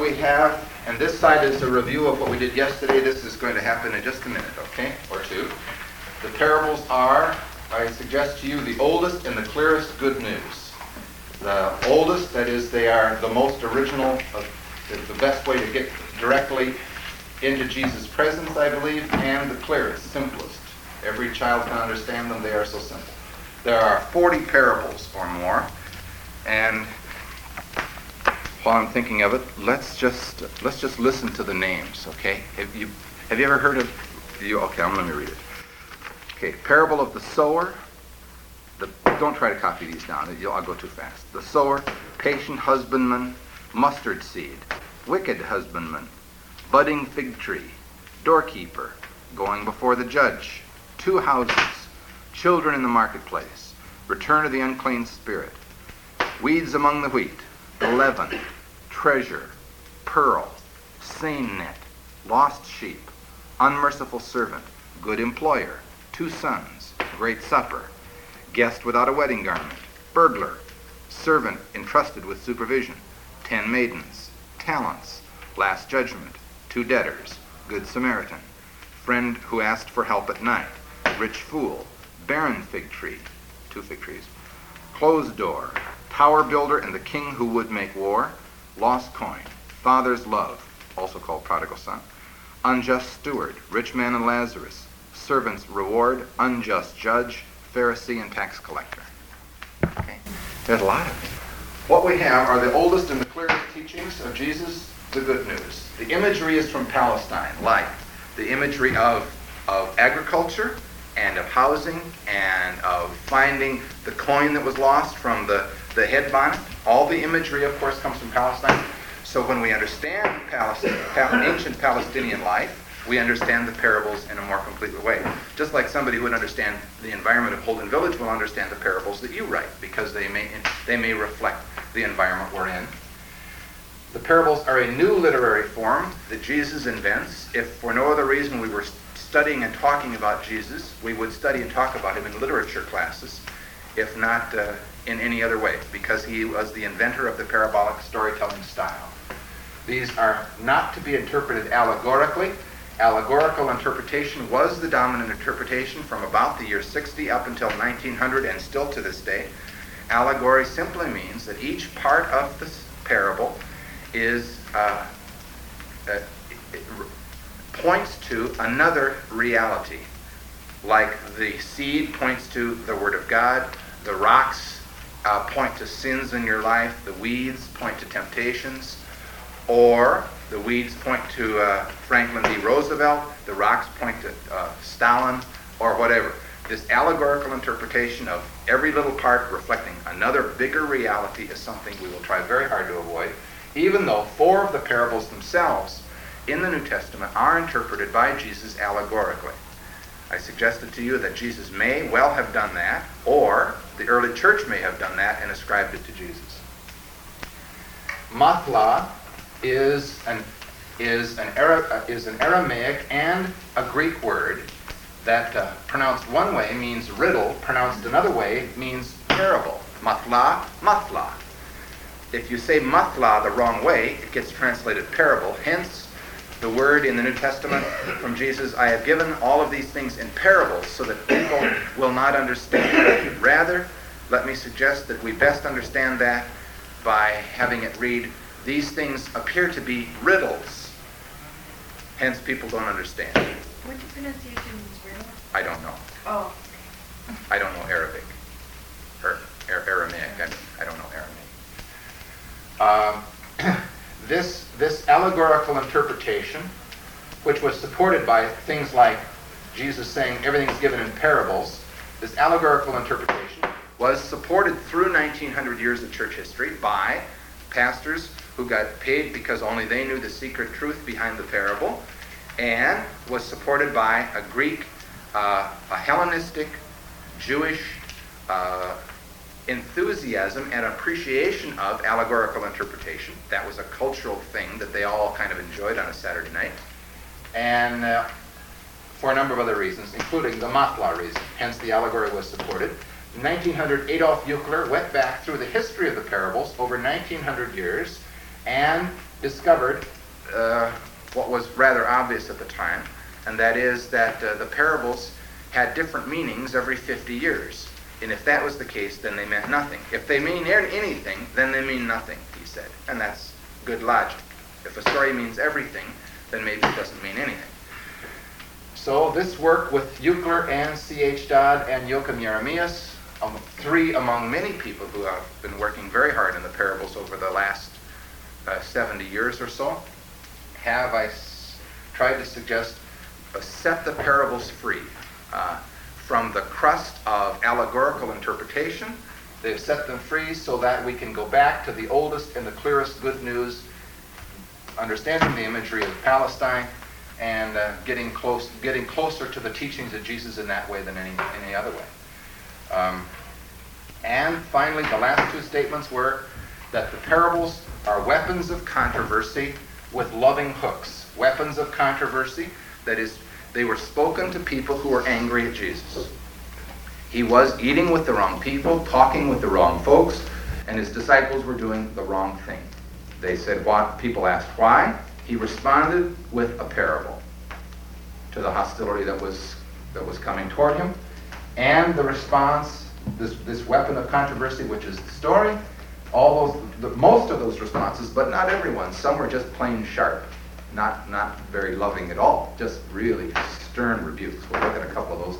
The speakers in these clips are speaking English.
we have, and this side is a review of what we did yesterday. This is going to happen in just a minute, okay, or two. The parables are, I suggest to you, the oldest and the clearest good news. The oldest, that is, they are the most original, the best way to get directly into Jesus' presence, I believe, and the clearest, simplest. Every child can understand them. They are so simple. There are 40 parables or more, and while I'm thinking of it, let's just listen to the names, okay? Have you ever heard of you? Okay, let me read it. Okay, parable of the sower. Don't try to copy these down. I'll go too fast. The sower, patient husbandman, mustard seed, wicked husbandman, budding fig tree, doorkeeper, going before the judge, two houses, children in the marketplace, return of the unclean spirit, weeds among the wheat, leaven, treasure, pearl, seine net, lost sheep, unmerciful servant, good employer, two sons, great supper, guest without a wedding garment, burglar, servant entrusted with supervision, 10 maidens, talents, last judgment, two debtors, good Samaritan, friend who asked for help at night, rich fool, barren fig tree, two fig trees, closed door, tower builder and the king who would make war, lost coin, father's love, also called prodigal son, unjust steward, rich man and Lazarus, servant's reward, unjust judge, Pharisee and tax collector. Okay, there's a lot of them. What we have are the oldest and the clearest teachings of Jesus, the good news. The imagery is from Palestine, like the imagery of agriculture and of housing and of finding the coin that was lost from the head bonnet. All the imagery, of course, comes from Palestine. So when we understand ancient Palestinian life, we understand the parables in a more complete way. Just like somebody who would understand the environment of Holden Village will understand the parables that you write, because they may reflect the environment we're in. The parables are a new literary form that Jesus invents. If for no other reason we were studying and talking about Jesus, we would study and talk about him in literature classes, if not in any other way, because he was the inventor of the parabolic storytelling style. These are not to be interpreted allegorically. Allegorical interpretation was the dominant interpretation from about the year 60 up until 1900 and still to this day. Allegory simply means that each part of the parable is points to another reality. Like the seed points to the Word of God, the rocks point to sins in your life, the weeds point to temptations, or the weeds point to Franklin D. Roosevelt, the rocks point to Stalin, or whatever. This allegorical interpretation of every little part reflecting another bigger reality is something we will try very hard to avoid, even though 4 of the parables themselves in the New Testament are interpreted by Jesus allegorically. I suggested to you that Jesus may well have done that, or the early church may have done that and ascribed it to Jesus. Mathla is an Aramaic and a Greek word that pronounced one way means riddle, pronounced another way means parable. Mathla, mathla. If you say mathla the wrong way, it gets translated parable. Hence, the word in the New Testament from Jesus, I have given all of these things in parables so that people will not understand. Rather, let me suggest that we best understand that by having it read, these things appear to be riddles. Hence, people don't understand. What's the pronunciation is riddle? I don't know. Oh. I don't know Arabic. Or Aramaic. I don't know Aramaic. This allegorical interpretation, which was supported by things like Jesus saying everything's given in parables, this allegorical interpretation was supported through 1900 years of church history by pastors who got paid because only they knew the secret truth behind the parable, and was supported by a Greek, a Hellenistic, Jewish enthusiasm and appreciation of allegorical interpretation. That was a cultural thing that they all kind of enjoyed on a Saturday night. And for a number of other reasons, including the Mathla reason. Hence, the allegory was supported. In 1900, Adolf Euchler went back through the history of the parables over 1900 years and discovered what was rather obvious at the time, and that is that the parables had different meanings every 50 years. And if that was the case, then they meant nothing. If they mean anything, then they mean nothing, he said. And that's good logic. If a story means everything, then maybe it doesn't mean anything. So this work with Eucler and C.H. Dodd and Joachim Jeremias, three among many people who have been working very hard in the parables over the last 70 years or so, have tried to suggest set the parables free from the crust of allegorical interpretation. They've set them free so that we can go back to the oldest and the clearest good news, understanding the imagery of Palestine, and getting closer to the teachings of Jesus in that way than any other way. And finally, the last two statements were that the parables are weapons of controversy with loving hooks. Weapons of controversy, that is, they were spoken to people who were angry at Jesus. He was eating with the wrong people, talking with the wrong folks, and his disciples were doing the wrong thing. They said, what? People asked why. He responded with a parable to the hostility that was coming toward him. And the response, this weapon of controversy, which is the story, most of those responses, but not everyone. Some were just plain sharp, not very loving at all, just really stern rebukes. We'll look at a couple of those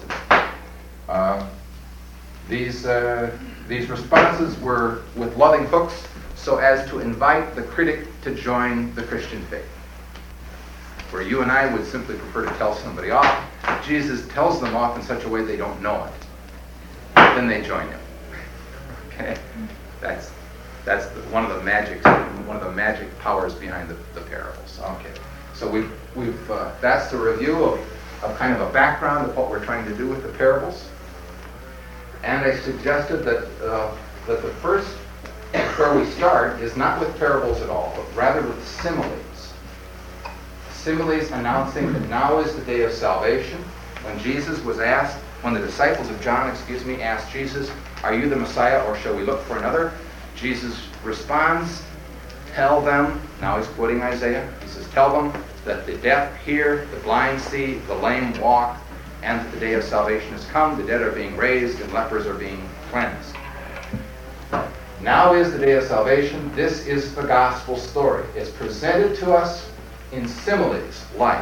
today. These responses were with loving hooks so as to invite the critic to join the Christian faith. Where you and I would simply prefer to tell somebody off, Jesus tells them off in such a way they don't know it. Then they join him. Okay? That's one of the magic powers behind the parables. Okay. So we've that's the review of kind of a background of what we're trying to do with the parables. And I suggested that the first where we start is not with parables at all, but rather with similes. Similes announcing that now is the day of salvation. When the disciples of John, asked Jesus, "Are you the Messiah, or shall we look for another?" Jesus responds, "Tell them," now he's quoting Isaiah, he says, "Tell them that the deaf hear, the blind see, the lame walk, and that the day of salvation has come, the dead are being raised, and lepers are being cleansed." Now is the day of salvation. This is the gospel story. It's presented to us in similes, like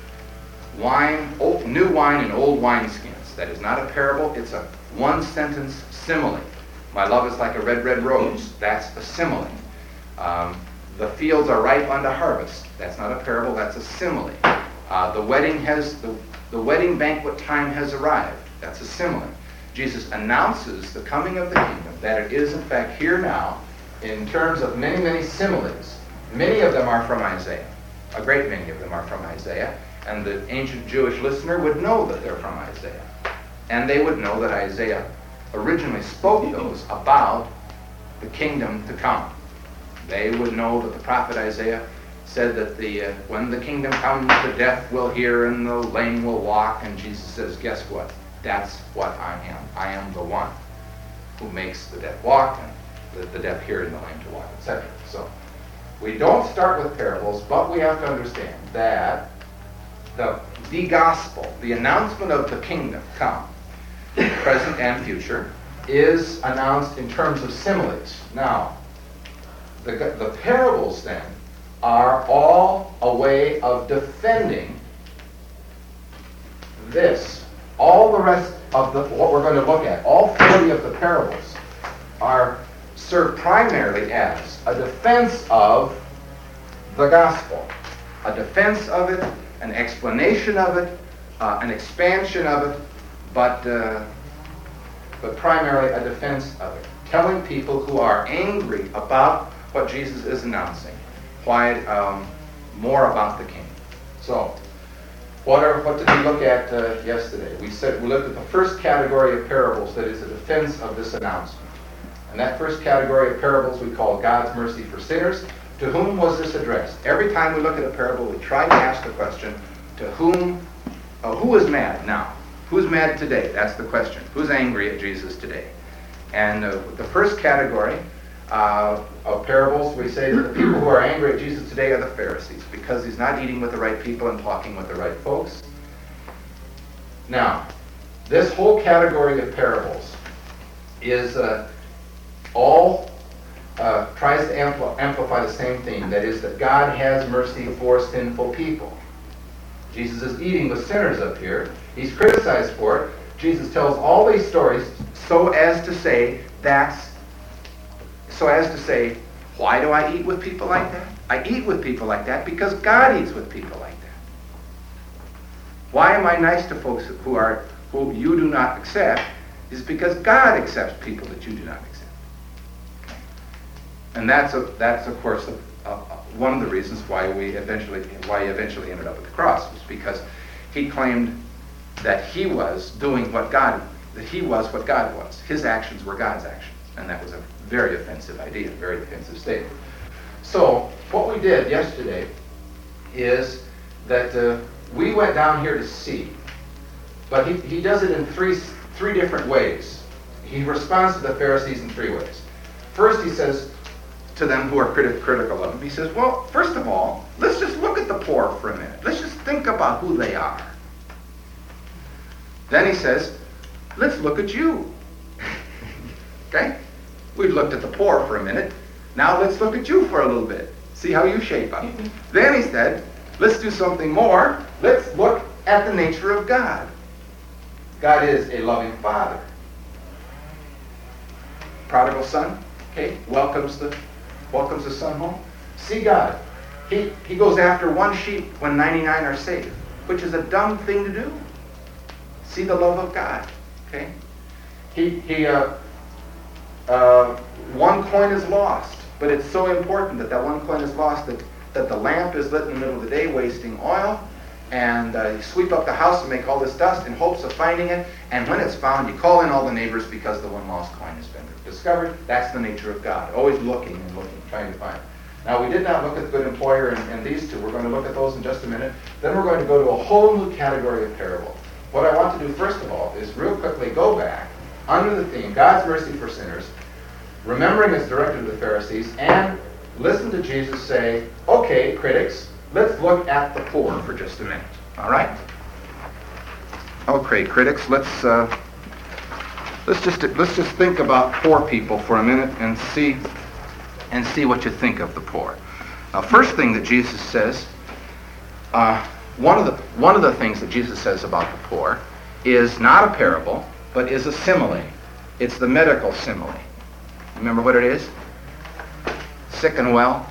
new wine in old wineskins. That is not a parable, it's a one-sentence simile. My love is like a red, red rose. That's a simile. The fields are ripe unto harvest. That's not a parable, that's a simile. The wedding banquet time has arrived. That's a simile. Jesus announces the coming of the kingdom, that it is in fact here now, in terms of many, many similes. Many of them are from Isaiah. A great many of them are from Isaiah. And the ancient Jewish listener would know that they're from Isaiah. And they would know that Isaiah originally spoke those about the kingdom to come. They would know that the prophet Isaiah said that when the kingdom comes, the deaf will hear and the lame will walk. And Jesus says, guess what? That's what I am. I am the one who makes the deaf walk and the deaf hear and the lame to walk, etc. So we don't start with parables, but we have to understand that the gospel, the announcement of the kingdom come, present and future, is announced in terms of similes. Now, the parables then are all a way of defending this. All the rest of what we're going to look at, all 40 of the parables, serve primarily as a defense of the gospel, a defense of it, an explanation of it, an expansion of it, but primarily a defense of it, telling people who are angry about what Jesus is announcing more about the kingdom. So, what did we look at yesterday? We looked at the first category of parables that is a defense of this announcement. And that first category of parables we call God's mercy for sinners. To whom was this addressed? Every time we look at a parable, we try to ask the question, who is mad now? Who's mad today? That's the question. Who's angry at Jesus today? And the first category of parables, we say that the people who are angry at Jesus today are the Pharisees, because he's not eating with the right people and talking with the right folks. Now, this whole category of parables is all tries to amplify the same theme, that is that God has mercy for sinful people. Jesus is eating with sinners up here. He's criticized for it. Jesus tells all these stories so as to say, why do I eat with people like that? I eat with people like that because God eats with people like that. Why am I nice to folks who you do not accept? Is because God accepts people that you do not accept. And that's of course one of the reasons why he eventually ended up at the cross, was because he claimed that he was doing what God was. His actions were God's actions, and that was a very offensive idea, a very offensive statement. So what we did yesterday is that we went down here to see, but he does it in three different ways. He responds to the Pharisees in three ways. First, he says to them who are critical of him, he says, well, first of all, let's just look at the poor for a minute. Let's just think about who they are. Then he says, let's look at you. Okay? We've looked at the poor for a minute. Now let's look at you for a little bit. See how you shape up. Then he said, let's do something more. Let's look at the nature of God. God is a loving father. Prodigal son, okay, welcomes the son home. See God. He goes after one sheep when 99 are saved, which is a dumb thing to do. See the love of God. Okay? One coin is lost, but it's so important that one coin is lost that the lamp is lit in the middle of the day, wasting oil, and you sweep up the house and make all this dust in hopes of finding it, and when it's found, you call in all the neighbors because the one lost coin has been discovered. That's the nature of God, always looking and looking, trying to find it. Now, we did not look at the good employer and these two. We're going to look at those in just a minute. Then we're going to go to a whole new category of parable. What I want to do first of all is real quickly go back under the theme, God's mercy for sinners, remembering it's directed to the Pharisees, and listen to Jesus say, okay, critics, let's look at the poor for just a minute. All right? Okay, critics, let's just think about poor people for a minute and see what you think of the poor. Now, first thing that Jesus says, one of the things that Jesus says about the poor is not a parable, but is a simile. It's the medical simile. Remember what it is? Sick and well.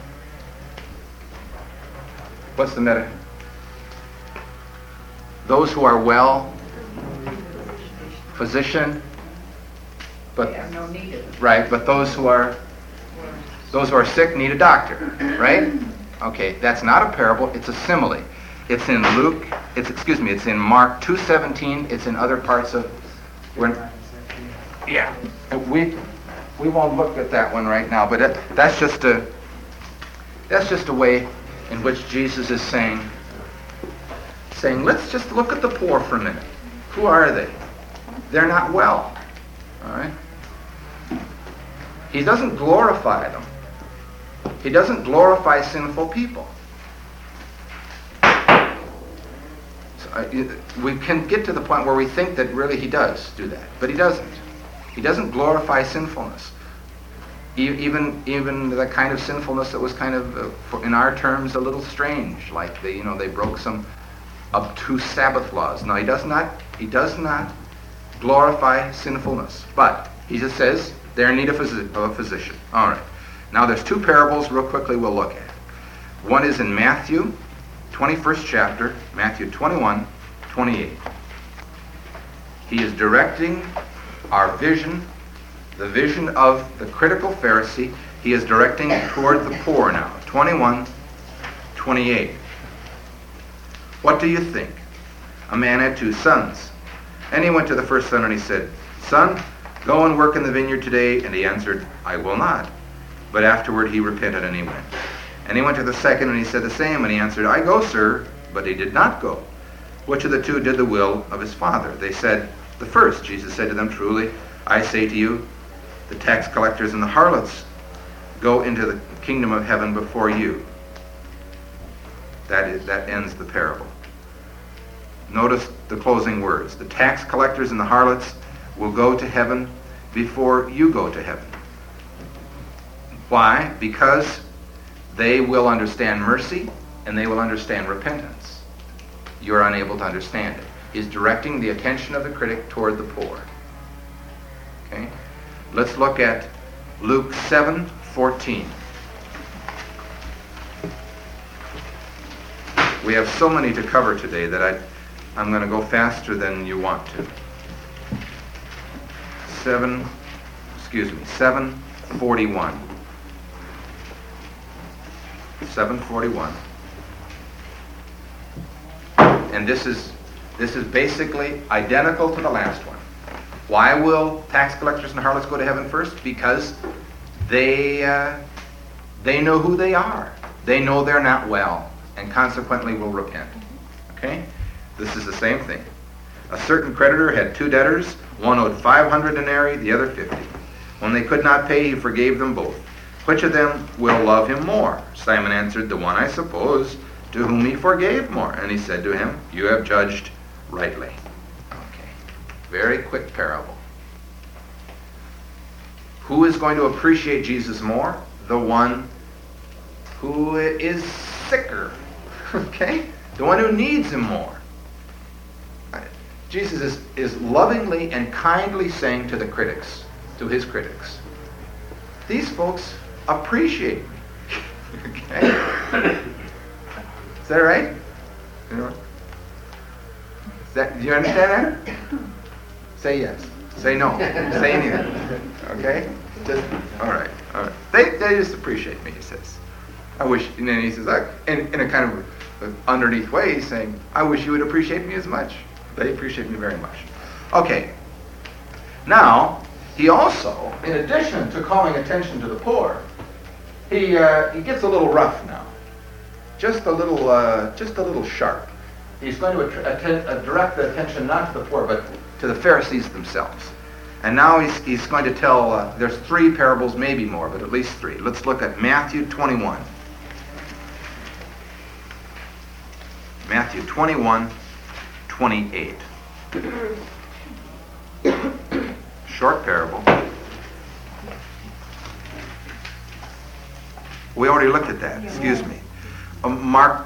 What's the medical? Those who are well, physician, but no need of it. right. But those who are sick need a doctor, right? Okay, that's not a parable. It's a simile. It's in Luke. It's in Mark 2:17. It's in other parts of. Yeah, we won't look at that one right now. But that's just a way in which Jesus is saying, let's just look at the poor for a minute. Who are they? They're not well. All right. He doesn't glorify them. He doesn't glorify sinful people. We can get to the point where we think that really he does do that, but he doesn't. He doesn't glorify sinfulness. Even the kind of sinfulness that was kind of, in our terms, a little strange, like they broke some obtuse Sabbath laws. No, he does not glorify sinfulness, but he just says they're in need of a physician. All right. Now there's two parables real quickly we'll look at. One is in Matthew 21st chapter, Matthew 21:28. He is directing our vision, the vision of the critical Pharisee. He is directing it toward the poor now. 21:28. What do you think? A man had 2 sons. And he went to the first son and he said, Son, go and work in the vineyard today. And he answered, I will not. But afterward he repented and he went. And he went to the second and he said the same. And he answered, I go, sir. But he did not go. Which of the 2 did the will of his father? They said, the first. Jesus said to them, Truly, I say to you, the tax collectors and the harlots go into the kingdom of heaven before you. That ends the parable. Notice the closing words. The tax collectors and the harlots will go to heaven before you go to heaven. Why? Because they will understand mercy and they will understand repentance. You're unable to understand it. He's directing the attention of the critic toward the poor. Okay? Let's look at Luke 7:14. We have so many to cover today that I'm going to go faster than you want to. 7:41. 7:41. And this is basically identical to the last one. Why will tax collectors and harlots go to heaven first? Because they know who they are. They know they're not well, and consequently will repent. Okay? This is the same thing. A certain creditor had two debtors. One owed 500 denarii, the other 50. When they could not pay, he forgave them both. Which of them will love him more? Simon answered, the one, I suppose, to whom he forgave more. And he said to him, you have judged rightly. Okay. Very quick parable. Who is going to appreciate Jesus more? The one who is sicker. Okay? The one who needs him more. Jesus is lovingly and kindly saying to the critics, to his critics, these folks appreciate me. Okay? Is that right? You know? Do you understand that? Say yes. Say no. Say anything. Okay? All right. They just appreciate me, he says. I wish, and then he says, in a kind of underneath way, he's saying, I wish you would appreciate me as much. They appreciate me very much. Okay. Now, he also, in addition to calling attention to the poor, he gets a little rough now. Just a little sharp. He's going to direct the attention not to the poor, but to the Pharisees themselves. And now he's going to tell, there's three parables, maybe more, but at least three. Let's look at Matthew 21. Matthew 21:28. Short parable. We already looked at that. Excuse me. Mark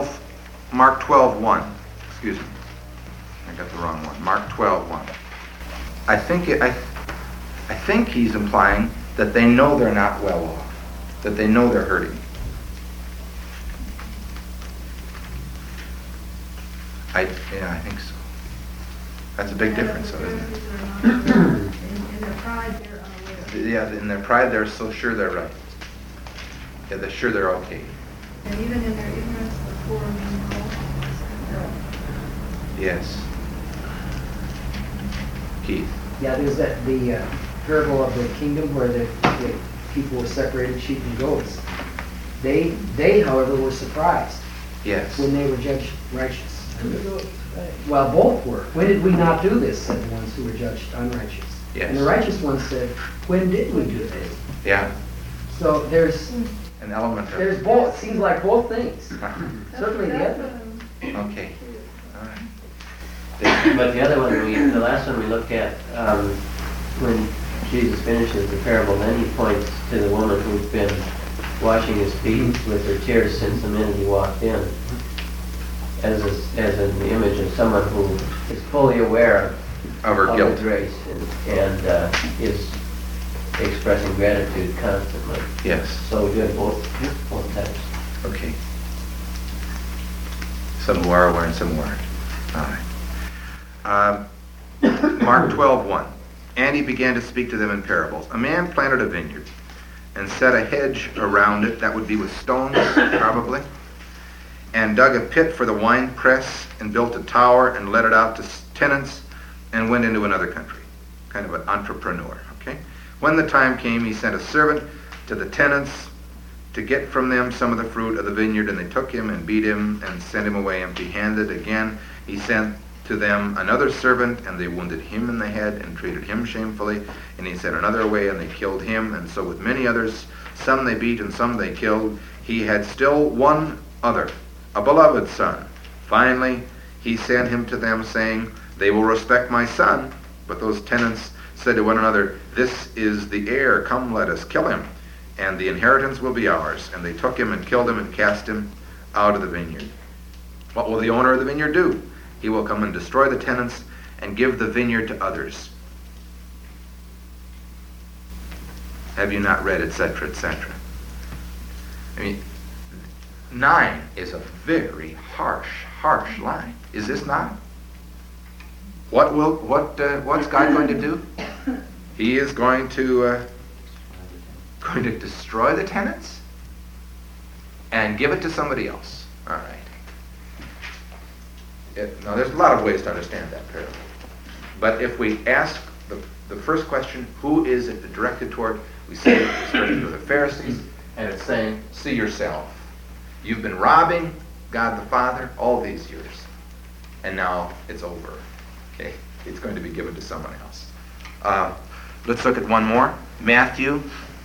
12:1. Excuse me. I got the wrong one. Mark 12:1. I think he's implying that they know they're not well off, that they know they're hurting. I think so. That's a big difference, though, isn't it? In their pride, they're unaware. Yeah, in their pride, they're so sure they're right. Yeah, they're sure they're okay. And even in their ignorance, the poor are being called. Yes. Keith. Yeah, there's the parable of the kingdom where the people were separated, sheep and goats. They, however, were surprised Yes. when they were judged righteous. Well, both were. When did we not do this? Said the ones who were judged unrighteous. Yes. And the righteous ones said, when did we do this? Yeah. So there's An element of both. Seems like both things. Certainly the other. Okay. All right. But the other one, the last one we looked at, when Jesus finishes the parable, then he points to the woman who's been washing his feet with her tears since the minute he walked in, as an image of someone who is fully aware Of her of guilt. the grace and is expressing gratitude constantly. Yes. So we do it both types. Okay. Some who are aware and some who aren't. All right. Mark 12:1. And he began to speak to them in parables. A man planted a vineyard and set a hedge around it, that would be with stones, probably, and dug a pit for the wine press and built a tower and let it out to tenants and went into another country. Kind of an entrepreneur, okay? When the time came, he sent a servant to the tenants to get from them some of the fruit of the vineyard, and they took him and beat him and sent him away empty-handed. Again, he sent to them another servant, and they wounded him in the head and treated him shamefully. And he sent another away, and they killed him. And so with many others, some they beat and some they killed. He had still one other, a beloved son. Finally, he sent him to them, saying, they will respect my son. But those tenants said to one another, this is the heir. Come, let us kill him, and the inheritance will be ours. And they took him and killed him and cast him out of the vineyard. What will the owner of the vineyard do? He will come and destroy the tenants and give the vineyard to others. Have you not read, etc., etc.? I mean, 9 is a very harsh line. Is this not? What's God going to do? He is going to destroy the tenants and give it to somebody else. All right. Now, there's a lot of ways to understand that parable. But if we ask the first question, who is it directed toward? We say it's directed to the Pharisees, and it's saying, see yourself. You've been robbing God the Father all these years, and now it's over. Okay, it's going to be given to someone else. Let's look at one more. Matthew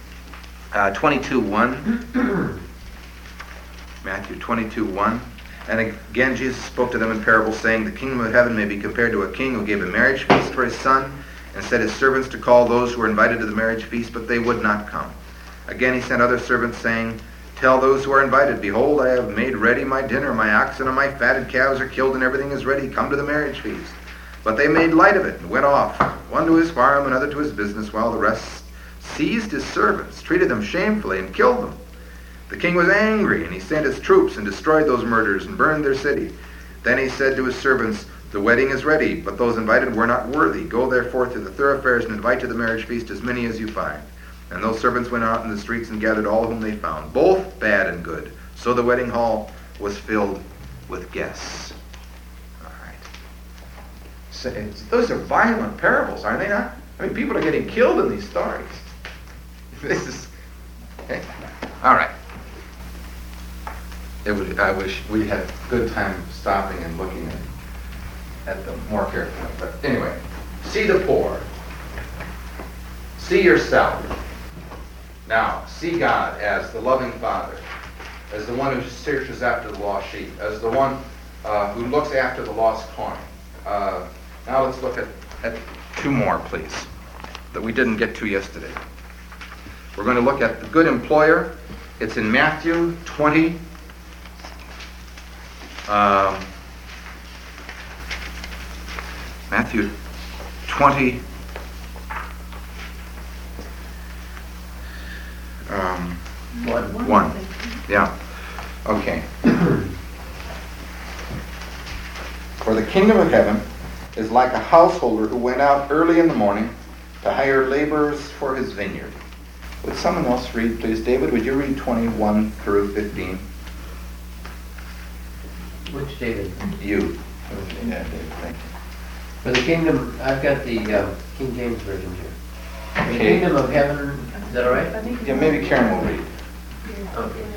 22:1. Matthew 22:1. And again, Jesus spoke to them in parables, saying, the kingdom of heaven may be compared to a king who gave a marriage feast for his son, and set his servants to call those who were invited to the marriage feast, but they would not come. Again he sent other servants, saying, tell those who are invited, behold, I have made ready my dinner. My oxen and my fatted calves are killed, and everything is ready. Come to the marriage feast. But they made light of it and went off, one to his farm, another to his business, while the rest seized his servants, treated them shamefully, and killed them. The king was angry, and he sent his troops and destroyed those murderers and burned their city. Then he said to his servants, the wedding is ready, but those invited were not worthy. Go therefore to the thoroughfares and invite to the marriage feast as many as you find. And those servants went out in the streets and gathered all whom they found, both bad and good. So the wedding hall was filled with guests. All right. So those are violent parables, are they not? I mean, people are getting killed in these stories. This is... Okay. All right. I wish we had good time stopping and looking at them more carefully. But anyway, see the poor. See yourself. Now, see God as the loving Father, as the one who searches after the lost sheep, as the one who looks after the lost coin. Now let's look at 2 more, please, that we didn't get to yesterday. We're going to look at the good employer. It's in Matthew 20. Matthew 20. One. Yeah. Okay. For the kingdom of heaven is like a householder who went out early in the morning to hire laborers for his vineyard. Would someone else read, please? David, would you read 21 through 15? Which David? You. Okay, yeah, David, thank you. For the kingdom, I've got the King James Version here. For the Okay. kingdom of heaven, is that all right? Yeah, maybe Karen will read. Okay.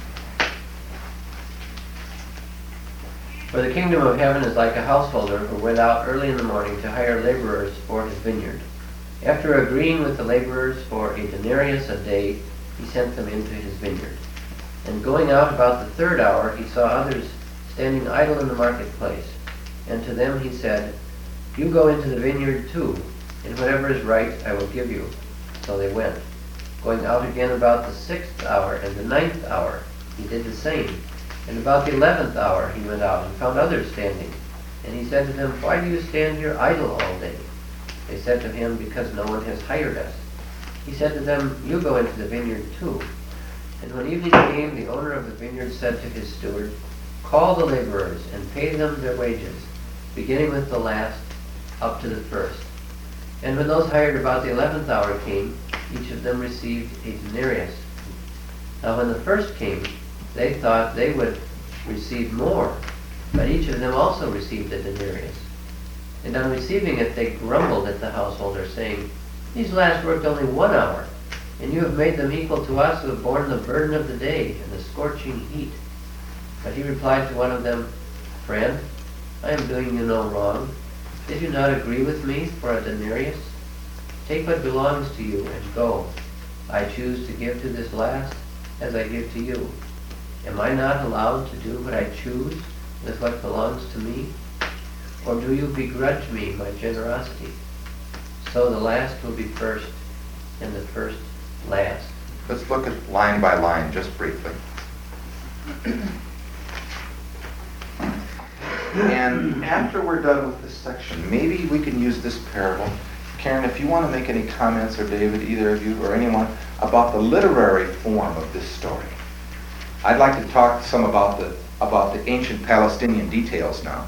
For the kingdom of heaven is like a householder who went out early in the morning to hire laborers for his vineyard. After agreeing with the laborers for a denarius a day, he sent them into his vineyard. And going out about the 3rd hour, he saw others standing idle in the marketplace. And to them he said, you go into the vineyard too, and whatever is right I will give you. So they went. Going out again about the 6th hour and the 9th hour, he did the same. And about the 11th hour he went out and found others standing. And he said to them, why do you stand here idle all day? They said to him, because no one has hired us. He said to them, you go into the vineyard too. And when evening came, the owner of the vineyard said to his steward, call the laborers and pay them their wages, beginning with the last up to the first. And when those hired about the 11th hour came, each of them received a denarius. Now when the first came, they thought they would receive more, but each of them also received a denarius. And on receiving it, they grumbled at the householder, saying, these last worked only 1 hour, and you have made them equal to us who have borne the burden of the day and the scorching heat. But he replied to one of them, friend, I am doing you no wrong. Did you not agree with me for a denarius? Take what belongs to you and go. I choose to give to this last as I give to you. Am I not allowed to do what I choose with what belongs to me? Or do you begrudge me my generosity? So the last will be first, and the first last. Let's look at line by line just briefly. And after we're done with this section, maybe we can use this parable. Karen, if you want to make any comments, or David, either of you or anyone, about the literary form of this story. I'd like to talk some about the ancient Palestinian details now.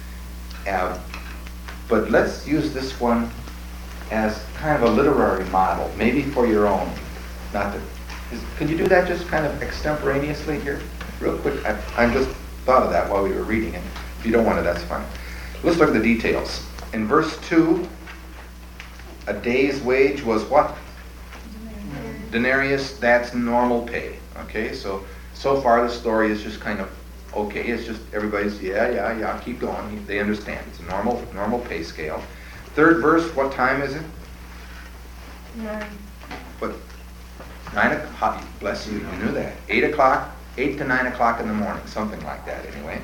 But let's use this one as kind of a literary model, maybe for your own. Could you do that just kind of extemporaneously here? Real quick, I just thought of that while we were reading it. If you don't want it, that's fine. Let's look at the details. In verse 2, a day's wage was what? Denarius, that's normal pay. Okay, so far the story is just kind of okay. It's just everybody's, yeah, keep going. They understand. It's a normal pay scale. Third verse, what time is it? 9. What? 9 o'clock. Bless you, you knew that. 8 o'clock, 8 to 9 o'clock in the morning, something like that anyway.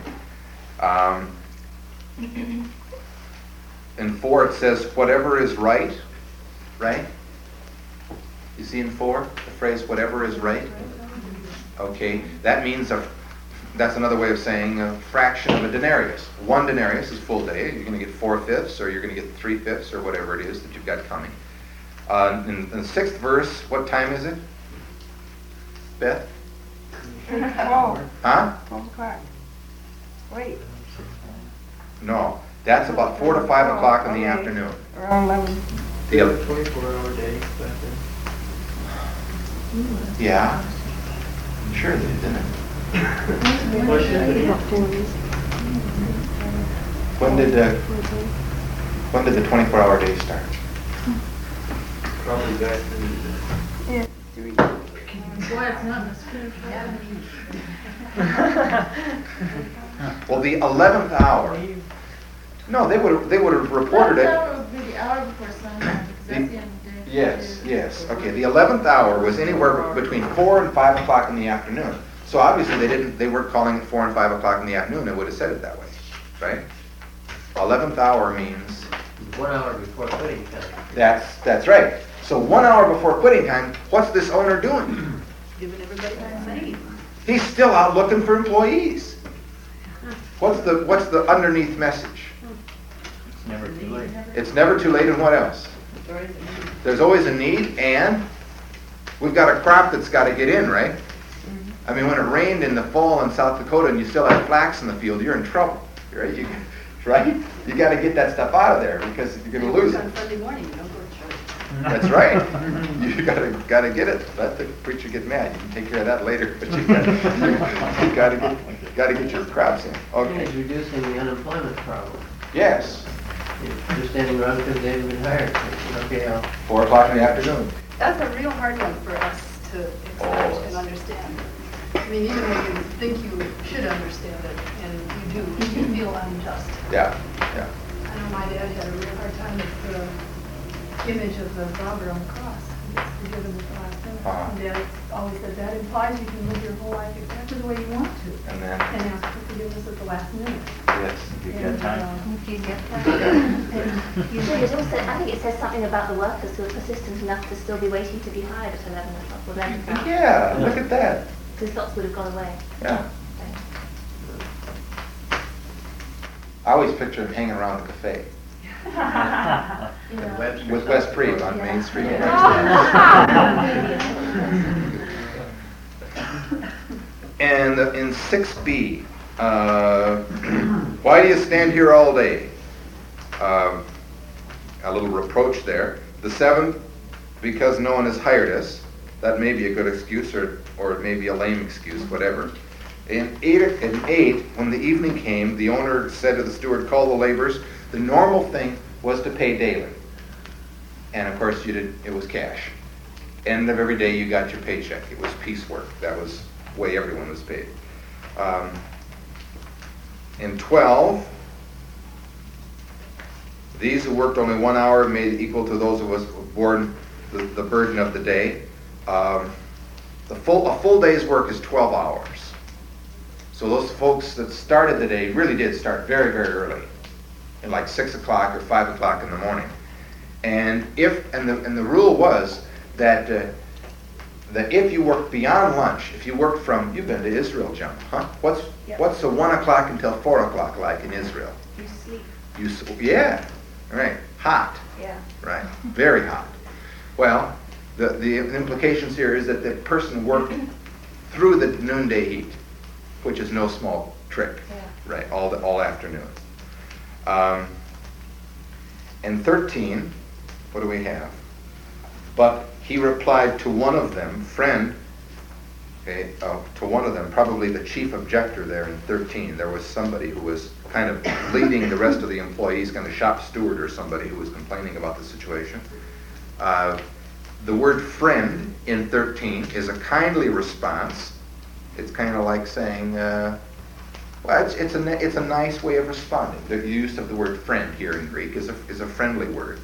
In 4 it says, whatever is right? You see in 4, the phrase, whatever is right? Okay, that means that's another way of saying a fraction of a denarius. 1 denarius is full day. You're going to get 4/5, or you're going to get 3/5, or whatever it is that you've got coming. In the 6th verse, what time is it? Beth? 12. Huh? 12 o'clock. Wait. No, that's about 4 to 5 o'clock in the afternoon. Around 11. The 24-hour day back then. Yeah. Sure they didn't. When did the 24-hour day start? Probably back then. Yeah. 3. Boy, it's not in the scripture. Well, the 11th hour. No, they would have reported it. That would be the hour before sunrise, because that's the end of the day. Yes. Okay, the 11th hour was anywhere between 4 and 5 o'clock in the afternoon. So obviously they weren't calling it 4 and 5 o'clock in the afternoon. They would have said it that way, right? 11th hour means 1 hour before quitting time. that's right. So 1 hour before quitting time, what's this owner doing? Giving everybody that same. He's still out looking for employees. What's the underneath message? It's never too late. It's never too late, and what else? There's always a need, and we've got a crop that's got to get in, right? I mean, when it rained in the fall in South Dakota and you still have flax in the field, you're in trouble, right? You got to get that stuff out of there because you're going to lose it. On Sunday morning, you don't go to church. That's right. You got to get it. Let the preacher get mad. You can take care of that later, but you got to get your crops in. Okay. It's reducing the unemployment problem. Yes. They're standing around because they haven't been hired. Okay, 4 o'clock in the afternoon. That's a real hard one for us to accept and understand. I mean, even when you think you should understand it, and you do, you feel unjust. Yeah. I know my dad had a real hard time with the image of the robber on the cross. He gets forgiven at the last minute. And Dad always said that implies you can live your whole life exactly the way you want to, And then, and ask for forgiveness at the last minute. yes. You And, got time. If you get that. There's also, I think it says something about the workers who are persistent enough to still be waiting to be hired at 11 o'clock or 11 o'clock. Yeah, look at that. Because lots would have gone away. Yeah. I always picture him hanging around the cafe with Wes Prieb on Main Street. And in 6B, why do you stand here all day? A little reproach there. The 7th, because no one has hired us. That may be a good excuse, or it may be a lame excuse, whatever. In 8, when the evening came, the owner said to the steward, call the laborers. The normal thing was to pay daily. And of course, it was cash. End of every day, you got your paycheck. It was piecework. That was the way everyone was paid. In 12, These who worked only 1 hour made equal to those who was borne the burden of the day. A full day's work is 12 hours. So those folks that started the day really did start very, very early, at like 6 o'clock or 5 o'clock in the morning. And the rule was that if you worked beyond lunch, if you worked from, you've been to Israel, John, huh? What's the 1 o'clock until 4 o'clock like in Israel? You sleep. Yeah, right. Hot. Yeah. Right. Very hot. Well, the implications here is that the person worked through the noonday heat, which is no small trick. Yeah. Right. All afternoon. And 13, what do we have? But he replied to one of them, friend, okay, to one of them, probably the chief objector there in 13. There was somebody who was kind of leading the rest of the employees, kind of shop steward or somebody who was complaining about the situation. The word friend in 13 is a kindly response. It's kind of like saying, well, it's a nice way of responding. The use of the word friend here in Greek is a friendly word.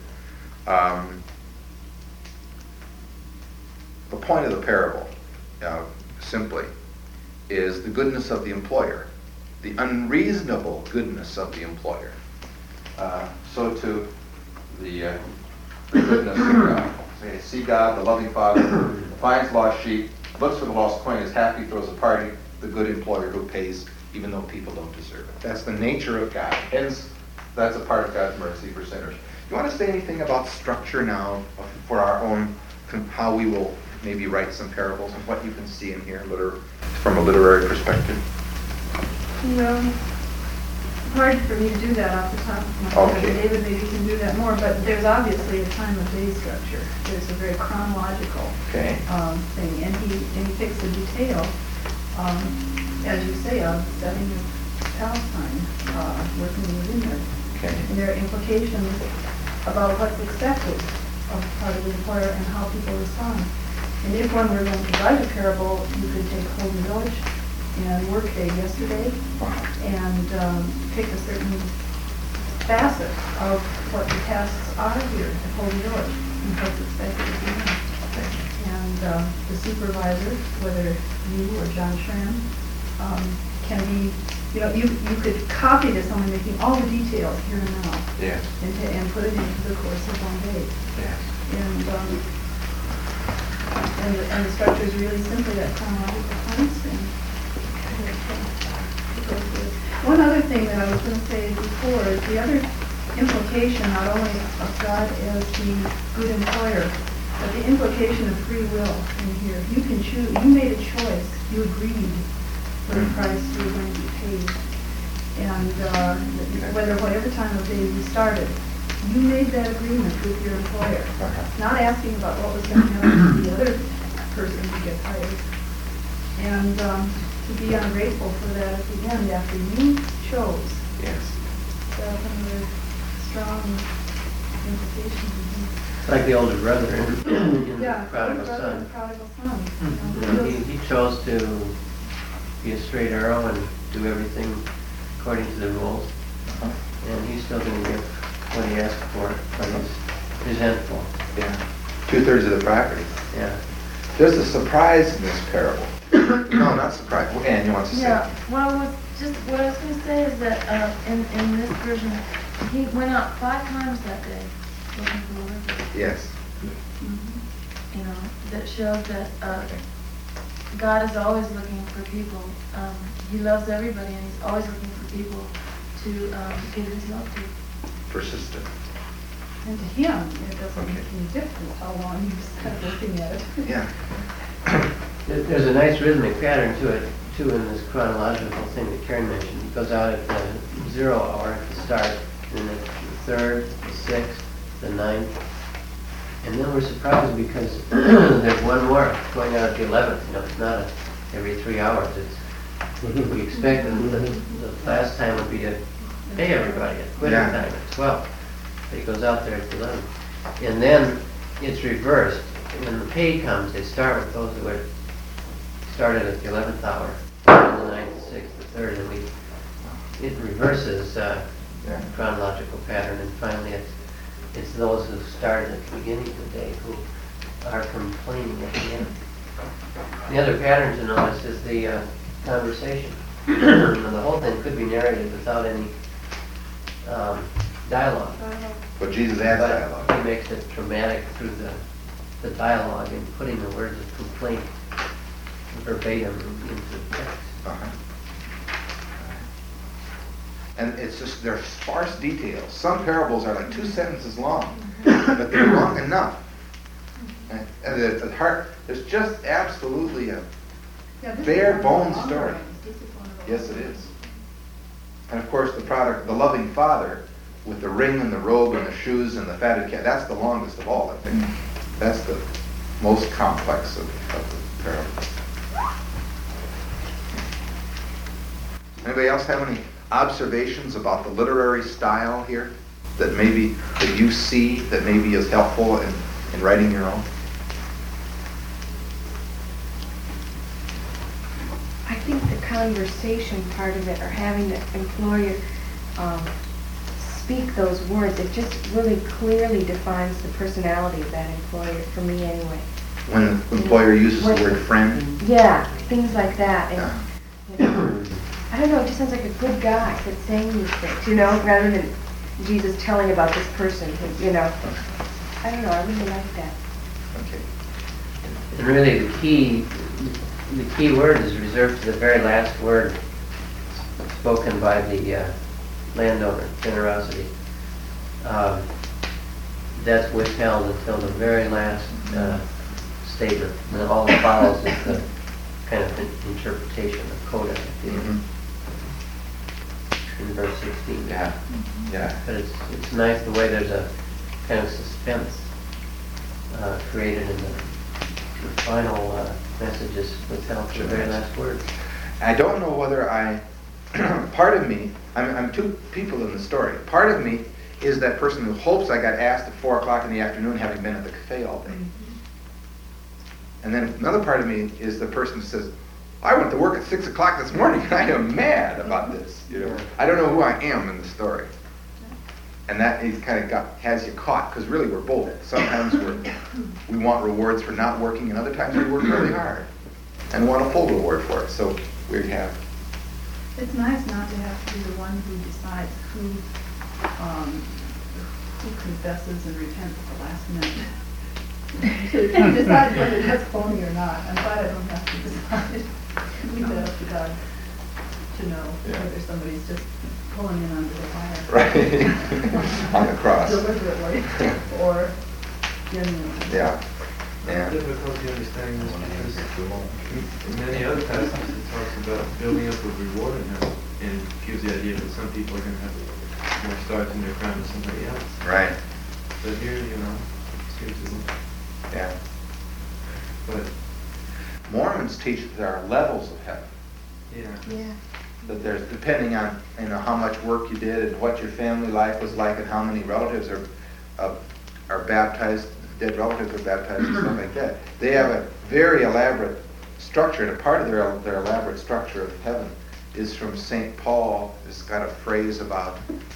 The point of the parable, simply, is the goodness of the employer, the unreasonable goodness of the employer. So to the goodness of God. See God, the loving Father, finds lost sheep, looks for the lost coin, is happy, throws a party, the good employer who pays even though people don't deserve it. That's the nature of God. Hence, that's a part of God's mercy for sinners. You want to say anything about structure now for our own, how we will maybe write some parables and what you can see in here from a literary perspective? Well, hard for me to do that off the top of my head. Okay. David maybe can do that more, but there's obviously a time of day structure. There's a very chronological Okay. thing, and he takes the detail, as you say, of setting of Palestine, working in the vineyard. Okay. And there are implications about what's expected of part of the employer and how people respond. And if one were going to write a parable, you could take Holden Village and Workday yesterday and pick a certain facet of what the tasks are here at Holden Village and what's expected of you. And the supervisor, whether you or John Schramm, can be, you could copy this only making all the details here and now. Yeah. And put it into the course of one day. Yeah. And the structure is really simply that chronological time span. One other thing that I was going to say before is the other implication not only of God as the good employer, but the implication of free will in here. You can choose. You made a choice. You agreed for the price you were going to be paid. And whatever time of day you started, you made that agreement with your employer, not asking about what was going to happen to the other person who gets hired. And to be ungrateful for that at the end after you chose. Yes. That's another strong implication. It's like the older brother in Yeah, the prodigal brother and son. the prodigal son. You know, he chose to be a straight arrow and do everything according to the rules. And he's still going to get what he asked for, but he's resentful. Yeah. 2/3 of the property. Yeah. There's a surprise in this parable. No, not surprise. Well, Ann, you want to say? Yeah, well, what I was going to say is that in this version, he went out 5 times that day looking for the workers. Yes. You know, that shows that God is always looking for people. He loves everybody, and he's always looking for people to give his love to. Persistent. And to him, it doesn't make any difference how long he's kind of looking at it. Yeah. There's a nice rhythmic pattern to it, too, in this chronological thing that Karen mentioned. It goes out at the 0 hour at the start, and then the 3rd, the 6th, the 9th. And then we're surprised because there's one more going out at the 11th. You know, it's not every 3 hours. We expected the last time would be to pay everybody at quitting time at 12. But he goes out there at the 11th. And then it's reversed. When the pay comes, they start with those who were started at the 11th hour, the 9th, the 6th, the 3rd, and it reverses Yeah. chronological pattern, and finally it's those who started at the beginning of the day who are complaining at the end. The other pattern to notice is the conversation. The whole thing could be narrated without any dialogue. But Jesus adds dialogue. But he makes it dramatic through the dialogue and putting the words of complaint verbatim into the text. Uh-huh. And it's just, they're sparse details. Some parables are like 2 sentences long, but they're long enough. And at the heart, there's just absolutely a bare bones story. Yes, it is. And of course, the loving father with the ring and the robe and the shoes and the fatted calf, that's the longest of all, I think. That's the most complex of the parables. Anybody else have any observations about the literary style here that you see that maybe is helpful in writing your own? I think the conversation part of it, or having the employer speak those words, it just really clearly defines the personality of that employer, for me anyway. When the employer uses the word friend? Yeah, things like that. And, Yeah. you know, I don't know, it just sounds like a good guy that's saying these things, rather than Jesus telling about this person, who, I don't know, I really like that. Okay. And really the key word is reserved to the very last word spoken by the landowner, generosity. That's withheld until the very last statement. And all that follows is the kind of interpretation of coda at the end. In verse 16. Yeah. Yeah. But it's nice the way there's a kind of suspense created in the final messages withheld to the very last word. I don't know whether part of me, I'm two people in the story. Part of me is that person who hopes I got asked at 4 o'clock in the afternoon, having been at the cafe all day. And then another part of me is the person who says, I went to work at 6 o'clock this morning and I am mad about this. I don't know who I am in the story. And that is kind of has you caught, because really we're both. Sometimes we want rewards for not working, and other times we work really hard and want a full reward for it. So we have. It's nice not to have to be the one who decides who confesses and repents at the last minute. You can decide whether it's phony or not. I'm glad I don't have to decide. Leave that up to God to know whether somebody's just pulling in under the wire. Right. On the cross. Deliberately or genuinely. Yeah. It's difficult to understanding this because in many other passages it talks about building up a reward in heaven and gives the idea that some people are going to have more stars in their crown than somebody else. Right. But here, it seems to be. Yeah. But Mormons teach that there are levels of heaven. Yeah. That there's, depending on how much work you did and what your family life was like and how many relatives are baptized, dead relatives are baptized and stuff like that. They have a very elaborate structure, and a part of their elaborate structure of heaven is from St. Paul. It's got a phrase about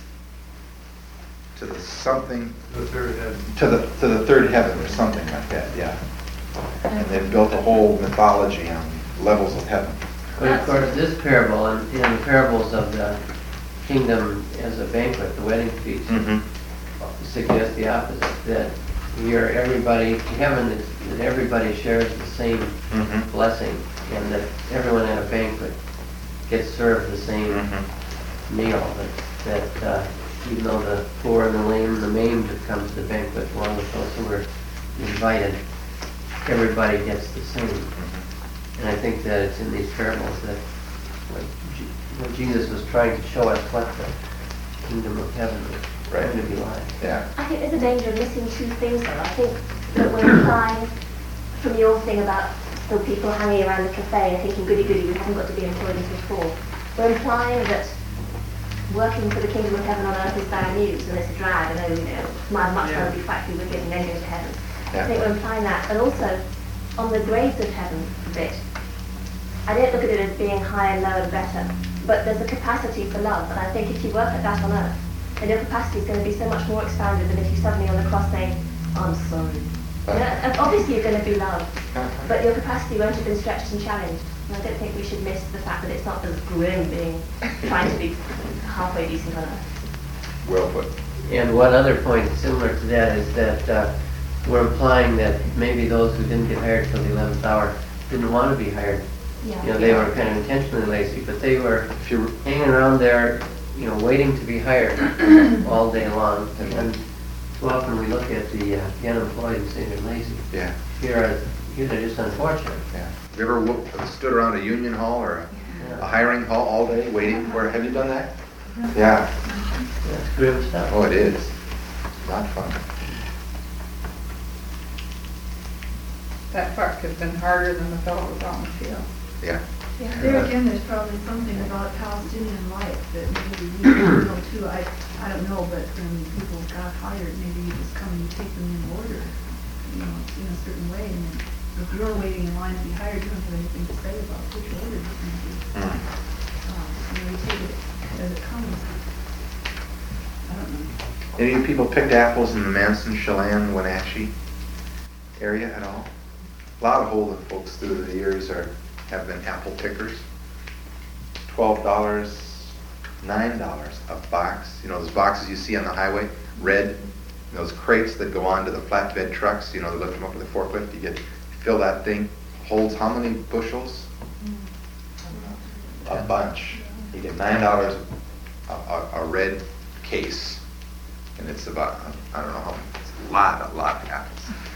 to the something the third heaven. to the third heaven or something like that. Yeah. And they've built a whole mythology on levels of heaven. But of course, this parable and the parables of the kingdom as a banquet, the wedding feast, suggest the opposite. That heaven is that everybody shares the same blessing, and that everyone at a banquet gets served the same meal. That even though the poor and the lame and the maimed have come to the banquet, along with those who were invited, everybody gets the same. And I think that it's in these parables that what Jesus was trying to show us what the kingdom of heaven is going to be like. Yeah. I think there's a danger of missing two things though. I think that we're implying from your thing about the people hanging around the cafe and thinking goody goody, we haven't got to be employed until 4. We're implying that working for the kingdom of heaven on earth is bad news and it's a drag, and I'd much rather be factory wicked and then go to heaven. Yeah. I think we're implying that. And also, on the grades of heaven bit, I don't look at it as being higher, lower, better, but there's a capacity for love, and I think if you work at that on earth, and your capacity is going to be so much more expanded than if you suddenly on the cross saying, I'm sorry. Obviously you're going to be loved, but your capacity won't have been stretched and challenged. And I don't think we should miss the fact that it's not as grim being trying to be halfway decent on earth. Well put. And one other point similar to that is that we're implying that maybe those who didn't get hired till the 11th hour didn't want to be hired. Yeah. You know, they were kind of intentionally lazy, but they were hanging around there, you know, waiting to be hired all day long. And then too often we look at the unemployed and say they're lazy. Yeah. Here they're just unfortunate. Yeah. Have you ever stood around a union hall or a hiring hall all day waiting for? Have you done that? Yeah. That's grim stuff. Oh, it is. Not fun. That part could have been harder than the fellow who was on the field. Yeah. There again, there's probably something about Palestinian life that maybe you don't know too. I don't know, but when people got hired, maybe you just come and you take them in order, you know, in a certain way. And then if you're waiting in line to be hired, you don't have anything to say about which order you're going to do. You know, you take it as it comes. I don't know. Any of you people picked apples in the Manson, Chelan, Wenatchee area at all? A lot of Holden folks through the years have been apple pickers. $12, $9 a box. You know those boxes you see on the highway, red, those crates that go onto the flatbed trucks. You know they lift them up with a forklift. You fill that thing. Holds how many bushels? A bunch. You get $9 a red case, and it's about I don't know how many. It's a lot of apples.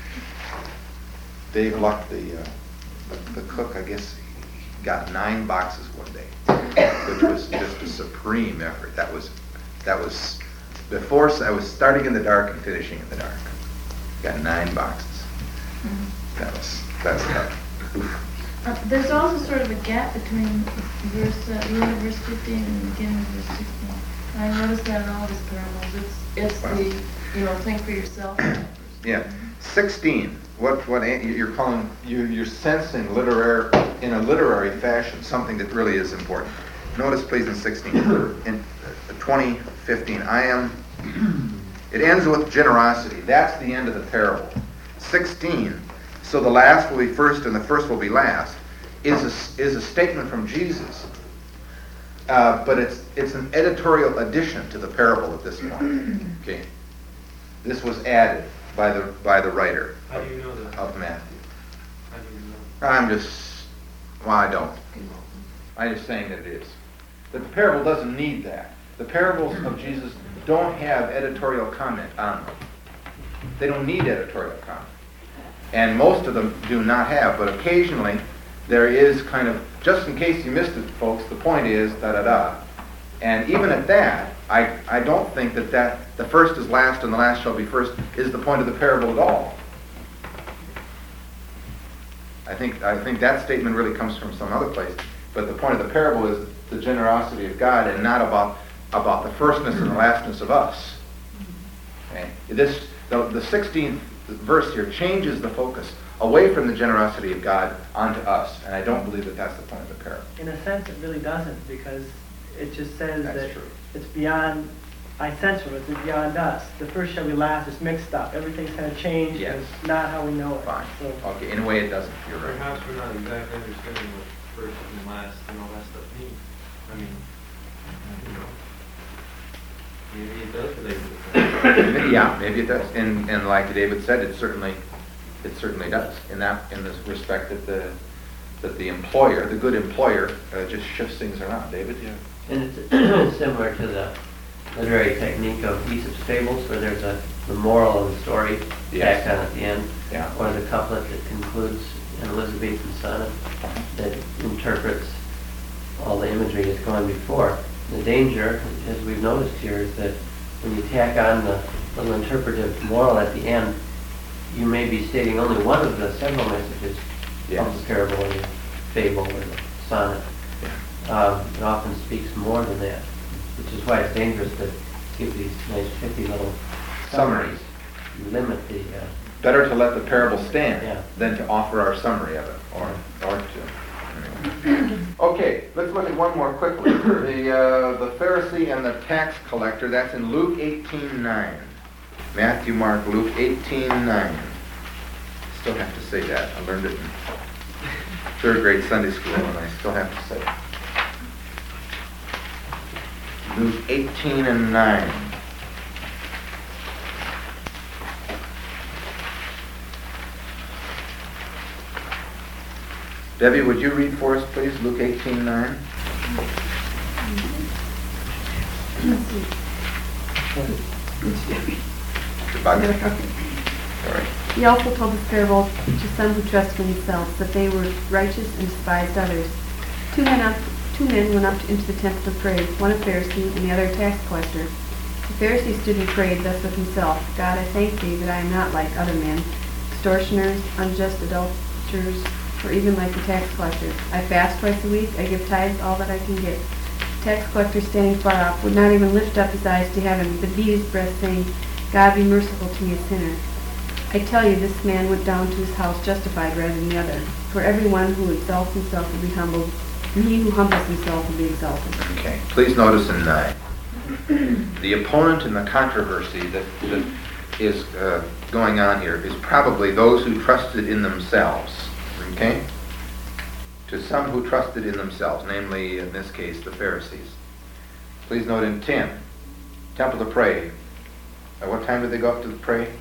Dave Luck, the cook, I guess, he got 9 boxes one day, which was just a supreme effort. That was before I was starting in the dark and finishing in the dark. Got 9 boxes. That's tough. There's also sort of a gap between verse 15 and the beginning of verse 16. I noticed that in all his parables. It's Wow. the, you know, think for yourself. Yeah, 16. What you're calling you're sensing in a literary fashion something that really is important. Notice please in 16 in 20:15 it ends with generosity. That's the end of the parable. 16. So the last will be first and the first will be last is a statement from Jesus. But it's an editorial addition to the parable at this point. Okay. This was added by the writer How do you know that? of Matthew. How do you know? I don't. I'm just saying that it is. But the parable doesn't need that. The parables of Jesus don't have editorial comment on them. They don't need editorial comment. And most of them do not have, but occasionally there is kind of, just in case you missed it, folks, the point is da-da-da. And even at that, I don't think that the first is last and the last shall be first is the point of the parable at all. I think that statement really comes from some other place. But the point of the parable is the generosity of God and not about the firstness and the lastness of us. Okay? The 16th verse here changes the focus away from the generosity of God onto us. And I don't believe that that's the point of the parable. In a sense, it really doesn't, because it just says That's that true. it's beyond, I sense from it, it's beyond us. The first shall be last, it's mixed up. Everything's kind of changed, Yes. and it's not how we know it. Fine. So, Okay, in a way it doesn't. You're right. Perhaps we're not exactly understanding what first and last and all that stuff means. I mean, you know, maybe it does relate to the Yeah, maybe it does. And like David said, it certainly does. In this respect that the employer, the good employer, just shifts things around. David, yeah. And it's similar to the literary technique of Aesop's fables, where there's the moral of the story Yes. tacked on at the end, Yeah. or the couplet that concludes an Elizabethan sonnet that interprets all the imagery that's gone before. The danger, as we've noticed here, is that when you tack on the little interpretive moral at the end, you may be stating only one of the several messages Yes. of the parable or the fable or the sonnet. It often speaks more than that, which is why it's dangerous to give these nice pithy little summaries. You limit the... Better to let the parable stand Yeah. than to offer our summary of it, or to. Anyway. Okay, let's look at one more quickly. The Pharisee and the tax collector, that's in Luke 18:9. Matthew, Mark, Luke 18:9. Still have to say that. I learned it in third grade Sunday school, and I still have to say it. Luke 18:9. Debbie, would you read for us, please, Luke 18:9? Sorry. He also told this parable to some who trusted in themselves that they were righteous and despised others. Two men went up into the temple to pray, one a Pharisee and the other a tax collector. The Pharisee stood and prayed thus with himself, God, I thank thee that I am not like other men, extortioners, unjust adulterers, or even like the tax collector. I fast twice a week, I give tithes all that I can get. The tax collector, standing far off, would not even lift up his eyes to heaven, but beat his breast, saying, God, be merciful to me, a sinner. I tell you, this man went down to his house justified rather than the other. For everyone who exalts himself will be humbled, and he who humbles himself will be exalted. Okay, please notice in 9. The opponent in the controversy that is going on here is probably those who trusted in themselves. Okay? To some who trusted in themselves, namely, in this case, the Pharisees. Please note in 10, temple to pray. At what time did they go up to pray?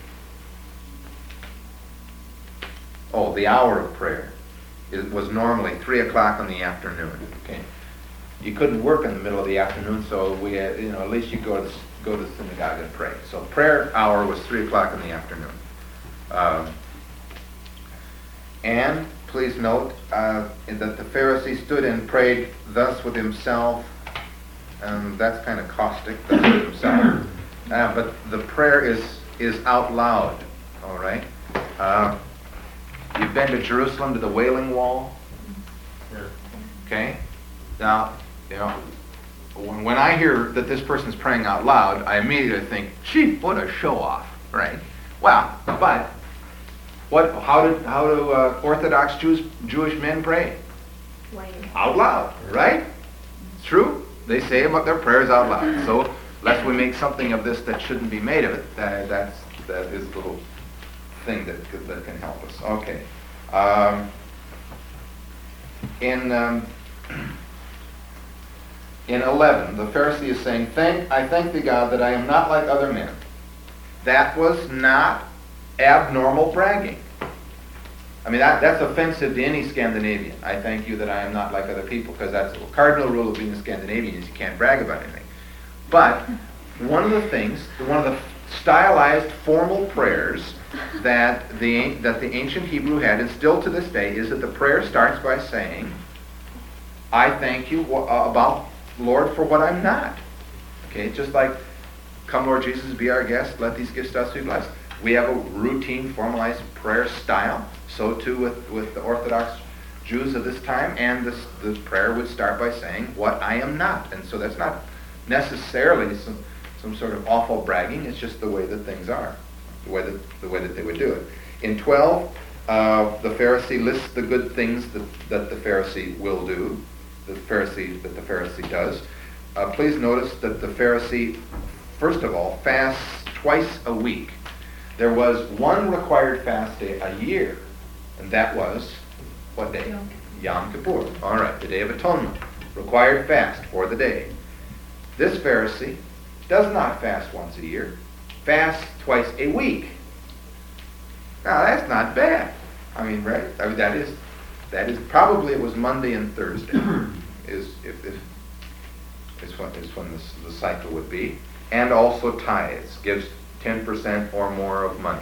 Oh, the hour of prayer. It was normally 3 o'clock in the afternoon. Okay? You couldn't work in the middle of the afternoon, so we had, at least you go to the synagogue and pray. So prayer hour was 3 o'clock in the afternoon. And please note that the Pharisee stood and prayed thus with himself. That's kind of caustic, thus with himself. But the prayer is out loud. All right. You've been to Jerusalem, to the Wailing Wall. Okay. Now, when I hear that this person's praying out loud, I immediately think, gee, what a show-off, right? Well, but how do Orthodox Jewish men pray? Out loud, right? It's true. They say about their prayers out loud. So, lest we make something of this that shouldn't be made of it, that is a little thing that can help us. Okay. In 11, the Pharisee is saying, I thank thee, God, that I am not like other men. That was not abnormal bragging. I mean, that's offensive to any Scandinavian. I thank you that I am not like other people, because that's the cardinal rule of being a Scandinavian is you can't brag about anything. But one of the stylized formal prayers that the ancient Hebrew had, and still to this day, is that the prayer starts by saying, I thank you about Lord for what I'm not. Okay, just like, come Lord Jesus, be our guest, let these gifts to us be blessed. We have a routine, formalized prayer style. So too with the Orthodox Jews of this time, and the prayer would start by saying, what I am not. And so that's not necessarily some sort of awful bragging, it's just the way that things are, the way that they would do it. In 12, the Pharisee lists the good things that the Pharisee will do, that the Pharisee does. Please notice that the Pharisee, first of all, fasts twice a week. There was one required fast day a year, and that was, what day? Yom Kippur. All right, the Day of Atonement. Required fast for the day. This Pharisee does not fast once a year, fasts twice a week. Now, that's not bad. I mean, right? I mean, that is probably, it was Monday and Thursday is when the cycle would be. And also tithes, gives 10% or more of money.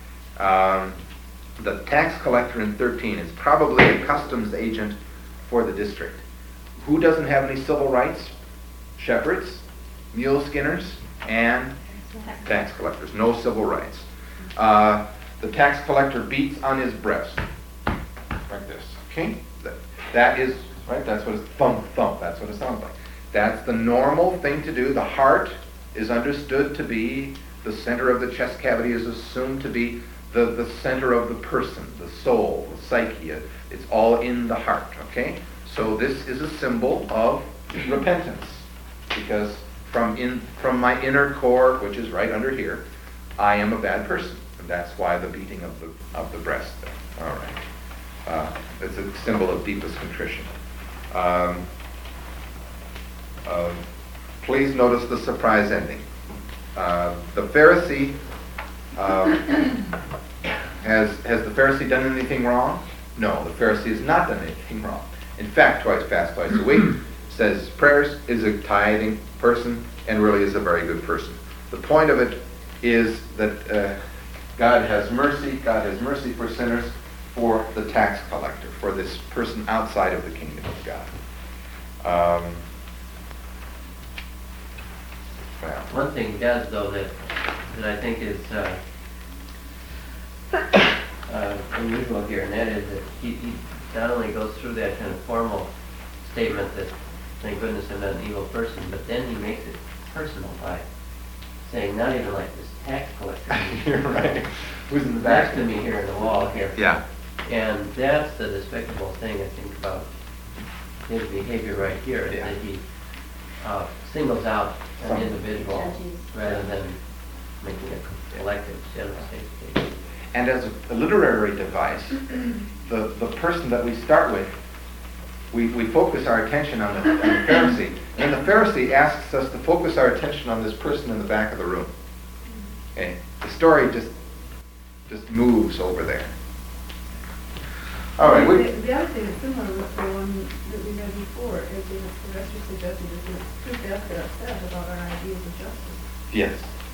The tax collector in 13 is probably a customs agent for the district. Who doesn't have any civil rights? Shepherds, mule skinners, and tax collectors. No civil rights. The tax collector beats on his breast. Like this. Okay? That is, right? That's what it's thump, thump. That's what it sounds like. That's the normal thing to do. The heart is understood to be the center of the chest cavity, is assumed to be the center of the person, the soul, the psyche. It's all in the heart, okay? So this is a symbol of repentance, because from my inner core, which is right under here, I am a bad person, and that's why the beating of the breast there. All right. It's a symbol of deepest contrition. Please notice the surprise ending. The Pharisee, has the Pharisee done anything wrong? No, the Pharisee has not done anything wrong. In fact, fast twice a week, says prayers, is a tithing person, and really is a very good person. The point of it is that God has mercy for sinners, for the tax collector, for this person outside of the kingdom of God. Well, One thing he does, though, that I think is unusual here, and that is that he not only goes through that kind of formal statement that, thank goodness I'm not an evil person, but then he makes it personal by saying, not even like this tax collector. you're right. Who's in the Next back? to me here in the wall here. Yeah. And that's the despicable thing, I think, about his behavior right here, is Yeah. that he singles out an Some- individual rather than making a collective generalization. And as a literary device, the person that we start with, we focus our attention on the Pharisee, and the Pharisee asks us to focus our attention on this person in the back of the room. Okay? The story just moves over there. All right. The other thing that's similar with the one that we read before, is the rest you suggested, is the fruit basket upset about our ideas of justice. Yes.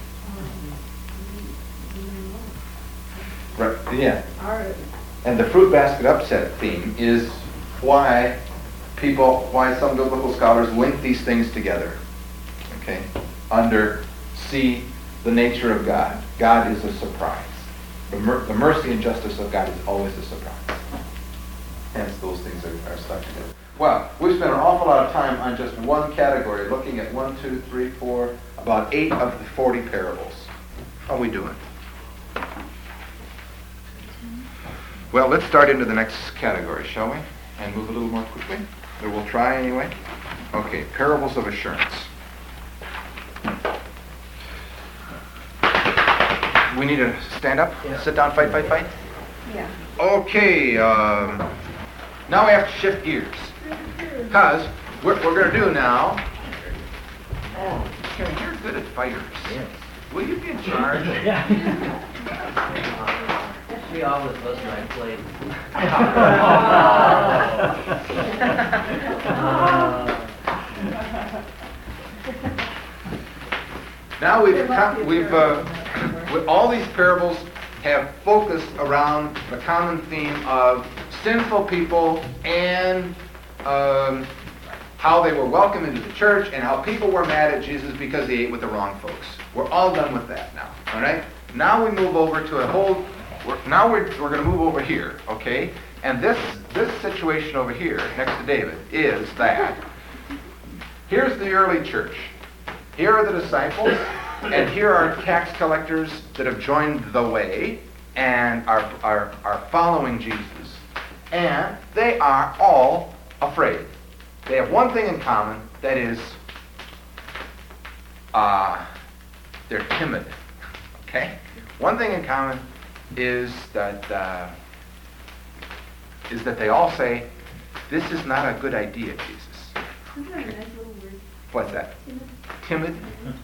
We know. Right. Yeah. Our, And the fruit basket upset theme is why some biblical scholars link these things together. Okay? See the nature of God. God is a surprise. The mercy and justice of God is always a surprise. Hence, those things are stuck together. Well, we've spent an awful lot of time on just one category, looking at 1, 2, 3, 4, about 8 of the 40 parables. How are we doing? Well, let's start into the next category, shall we? And move a little more quickly? Or we'll try anyway. Okay, parables of assurance. We need to stand up, sit down, fight. Yeah. Okay, now we have to shift gears. Because what we're going to do now... Oh, Karen, you're good at fighters. Yes. Will you be in charge? She always was my plate. Now all these parables have focused around the common theme of sinful people and how they were welcomed into the church and how people were mad at Jesus because he ate with the wrong folks. We're all done with that now, all right? Now we move over to we're going to move over here, okay? And this situation over here, next to David, is that here's the early church. Here are the disciples, and here are tax collectors that have joined the way and are following Jesus. And they are all afraid. They have one thing in common, that is, they're timid. Okay? One thing in common is that they all say, "This is not a good idea, Jesus." isn't that a nice little word? What's that? Timid?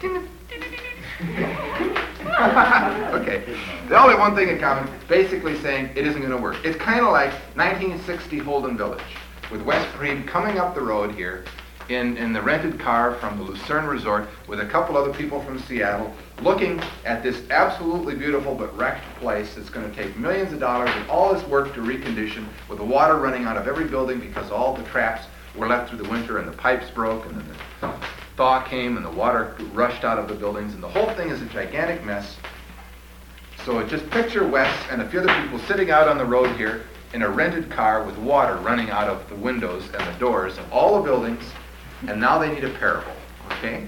Okay. They all have one thing in common, basically saying it isn't going to work. It's kind of like 1960 Holden Village, with Wes Breed coming up the road here in the rented car from the Lucerne Resort with a couple other people from Seattle, looking at this absolutely beautiful but wrecked place that's going to take millions of dollars and all this work to recondition, with the water running out of every building because all the traps were left through the winter and the pipes broke and then the thaw came and the water rushed out of the buildings, and the whole thing is a gigantic mess. So just picture Wes and a few other people sitting out on the road here in a rented car with water running out of the windows and the doors of all the buildings, and now they need a parable, okay?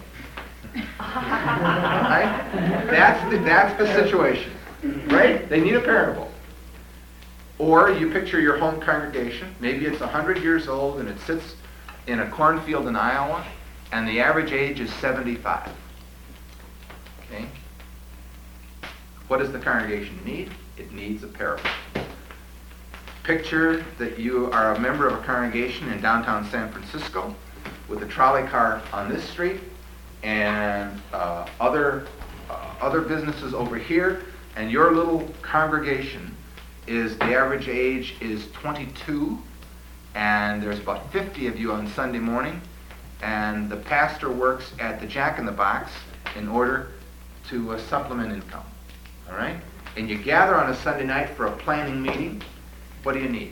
Right? That's the situation, right? They need a parable. Or you picture your home congregation. Maybe it's 100 years old and it sits in a cornfield in Iowa, and the average age is 75. Okay? What does the congregation need? It needs a parable. Picture that you are a member of a congregation in downtown San Francisco with a trolley car on this street and other businesses over here, and your little congregation is, the average age is 22, and there's about 50 of you on Sunday morning, and the pastor works at the Jack in the Box in order to supplement income. All right? And you gather on a Sunday night for a planning meeting. What do you need?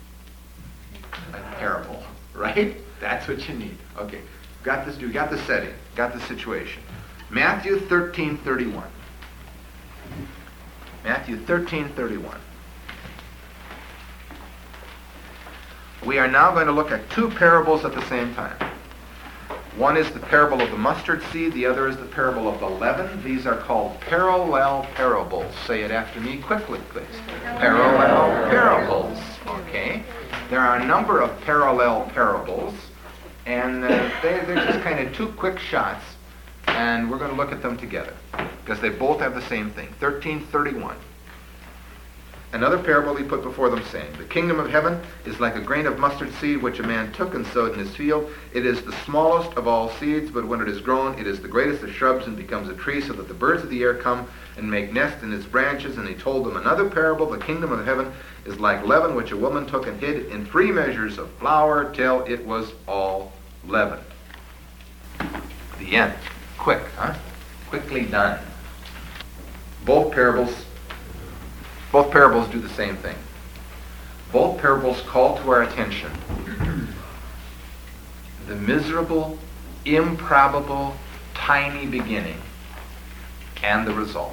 A parable, right? That's what you need. Okay. Got this, you got the setting, got the situation. Matthew 13:31. Matthew 13:31. We are now going to look at two parables at the same time. One is the parable of the mustard seed, the other is the parable of the leaven. These are called parallel parables. Say it after me quickly, please. Parallel parables. Okay. There are a number of parallel parables, and they're just kind of two quick shots, and we're going to look at them together because they both have the same thing. 13:31. Another parable he put before them, saying, the kingdom of heaven is like a grain of mustard seed which a man took and sowed in his field. It is the smallest of all seeds, but when it is grown, it is the greatest of shrubs and becomes a tree, so that the birds of the air come and make nests in its branches. And he told them another parable. The kingdom of heaven is like leaven which a woman took and hid in 3 measures of flour till it was all leavened. The end. Quick, huh? Quickly done. Both parables do the same thing. Both parables call to our attention the miserable, improbable, tiny beginning and the result.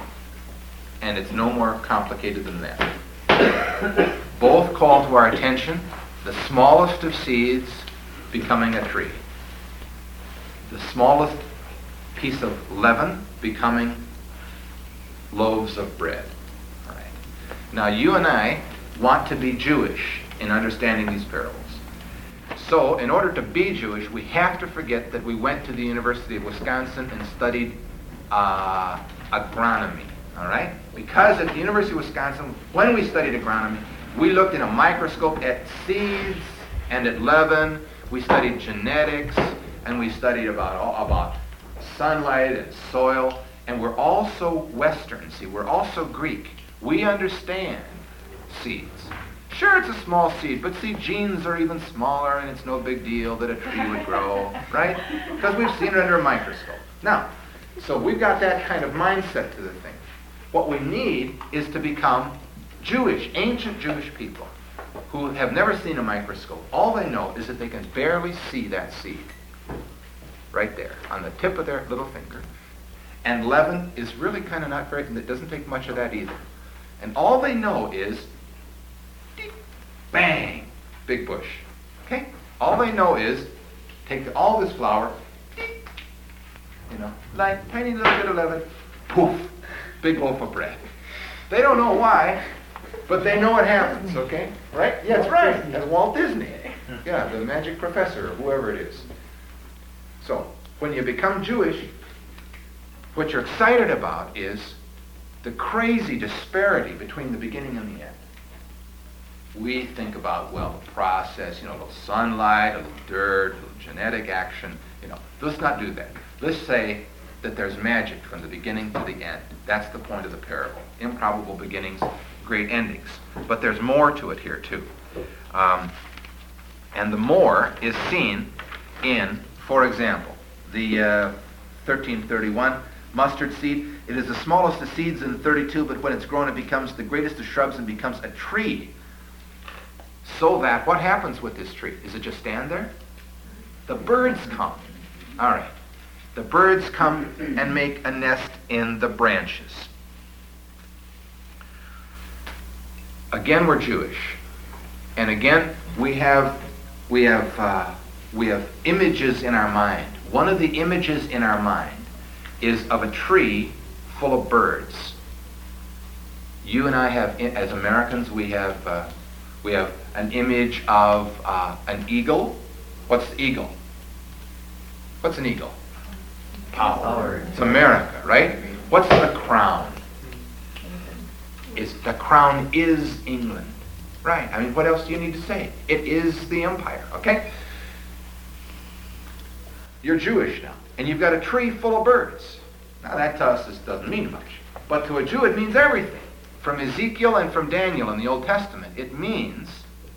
And it's no more complicated than that. Both call to our attention the smallest of seeds becoming a tree. The smallest piece of leaven becoming loaves of bread. Now, you and I want to be Jewish in understanding these parables. So, in order to be Jewish, we have to forget that we went to the University of Wisconsin and studied agronomy, all right? Because at the University of Wisconsin, when we studied agronomy, we looked in a microscope at seeds and at leaven. We studied genetics, and we studied about sunlight and soil. And we're also Western, see, we're also Greek. We understand seeds. Sure, it's a small seed, but see, genes are even smaller, and it's no big deal that a tree would grow, right? Because we've seen it under a microscope. Now, so we've got that kind of mindset to the thing. What we need is to become Jewish, ancient Jewish people who have never seen a microscope. All they know is that they can barely see that seed right there on the tip of their little finger. And leaven is really kind of not very, it doesn't take much of that either. And all they know is, deep, bang, big bush. Okay? All they know is, take all this flour, deep, like tiny little bit of leaven, poof, big loaf of bread. They don't know why, but they know it happens, okay? Right? Yeah, that's right. That's Walt Disney. Yeah, the magic professor, or whoever it is. So, when you become Jewish, what you're excited about is the crazy disparity between the beginning and the end. We think about, well, the process, a little sunlight, a little dirt, a little genetic action, Let's not do that. Let's say that there's magic from the beginning to the end. That's the point of the parable. Improbable beginnings, great endings. But there's more to it here, too. And the more is seen in, for example, the 13:31, mustard seed. It is the smallest of seeds in 32, but when it's grown, it becomes the greatest of shrubs and becomes a tree. So that, what happens with this tree? Does it just stand there? The birds come. All right. The birds come and make a nest in the branches. Again, we're Jewish. And again, we have images in our mind. One of the images in our mind is of a tree full of birds. You and I have, as Americans, we have an image of an eagle. What's the eagle? What's an eagle? Power. It's America, right? What's the crown? The crown is England. Right. I mean, what else do you need to say? It is the empire, okay? You're Jewish now, and you've got a tree full of birds. Now, that to us doesn't mean much. But to a Jew, it means everything. From Ezekiel and from Daniel in the Old Testament, it means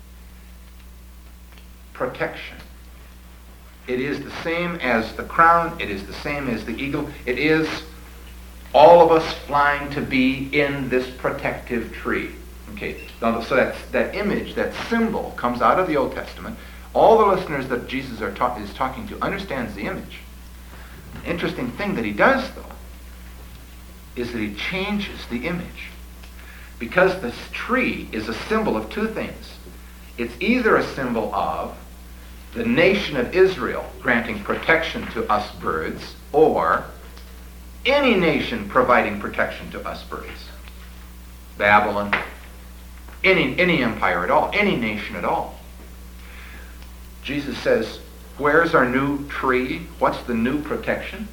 protection. It is the same as the crown. It is the same as the eagle. It is all of us flying to be in this protective tree. Okay, now, so that image, that symbol, comes out of the Old Testament. All the listeners that Jesus is talking to understands the image. The interesting thing that he does, though, is that he changes the image. Because this tree is a symbol of two things. It's either a symbol of the nation of Israel granting protection to us birds, or any nation providing protection to us birds. Babylon, any empire at all, any nation at all. Jesus says, where's our new tree? What's the new protection?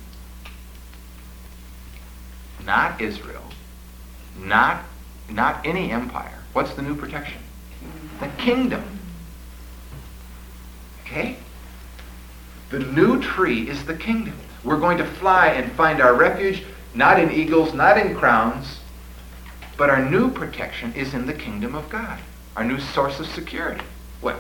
Not Israel. Not any empire. What's the new protection? The kingdom. Okay? The new tree is the kingdom. We're going to fly and find our refuge, not in eagles, not in crowns, but our new protection is in the kingdom of God. Our new source of security. What?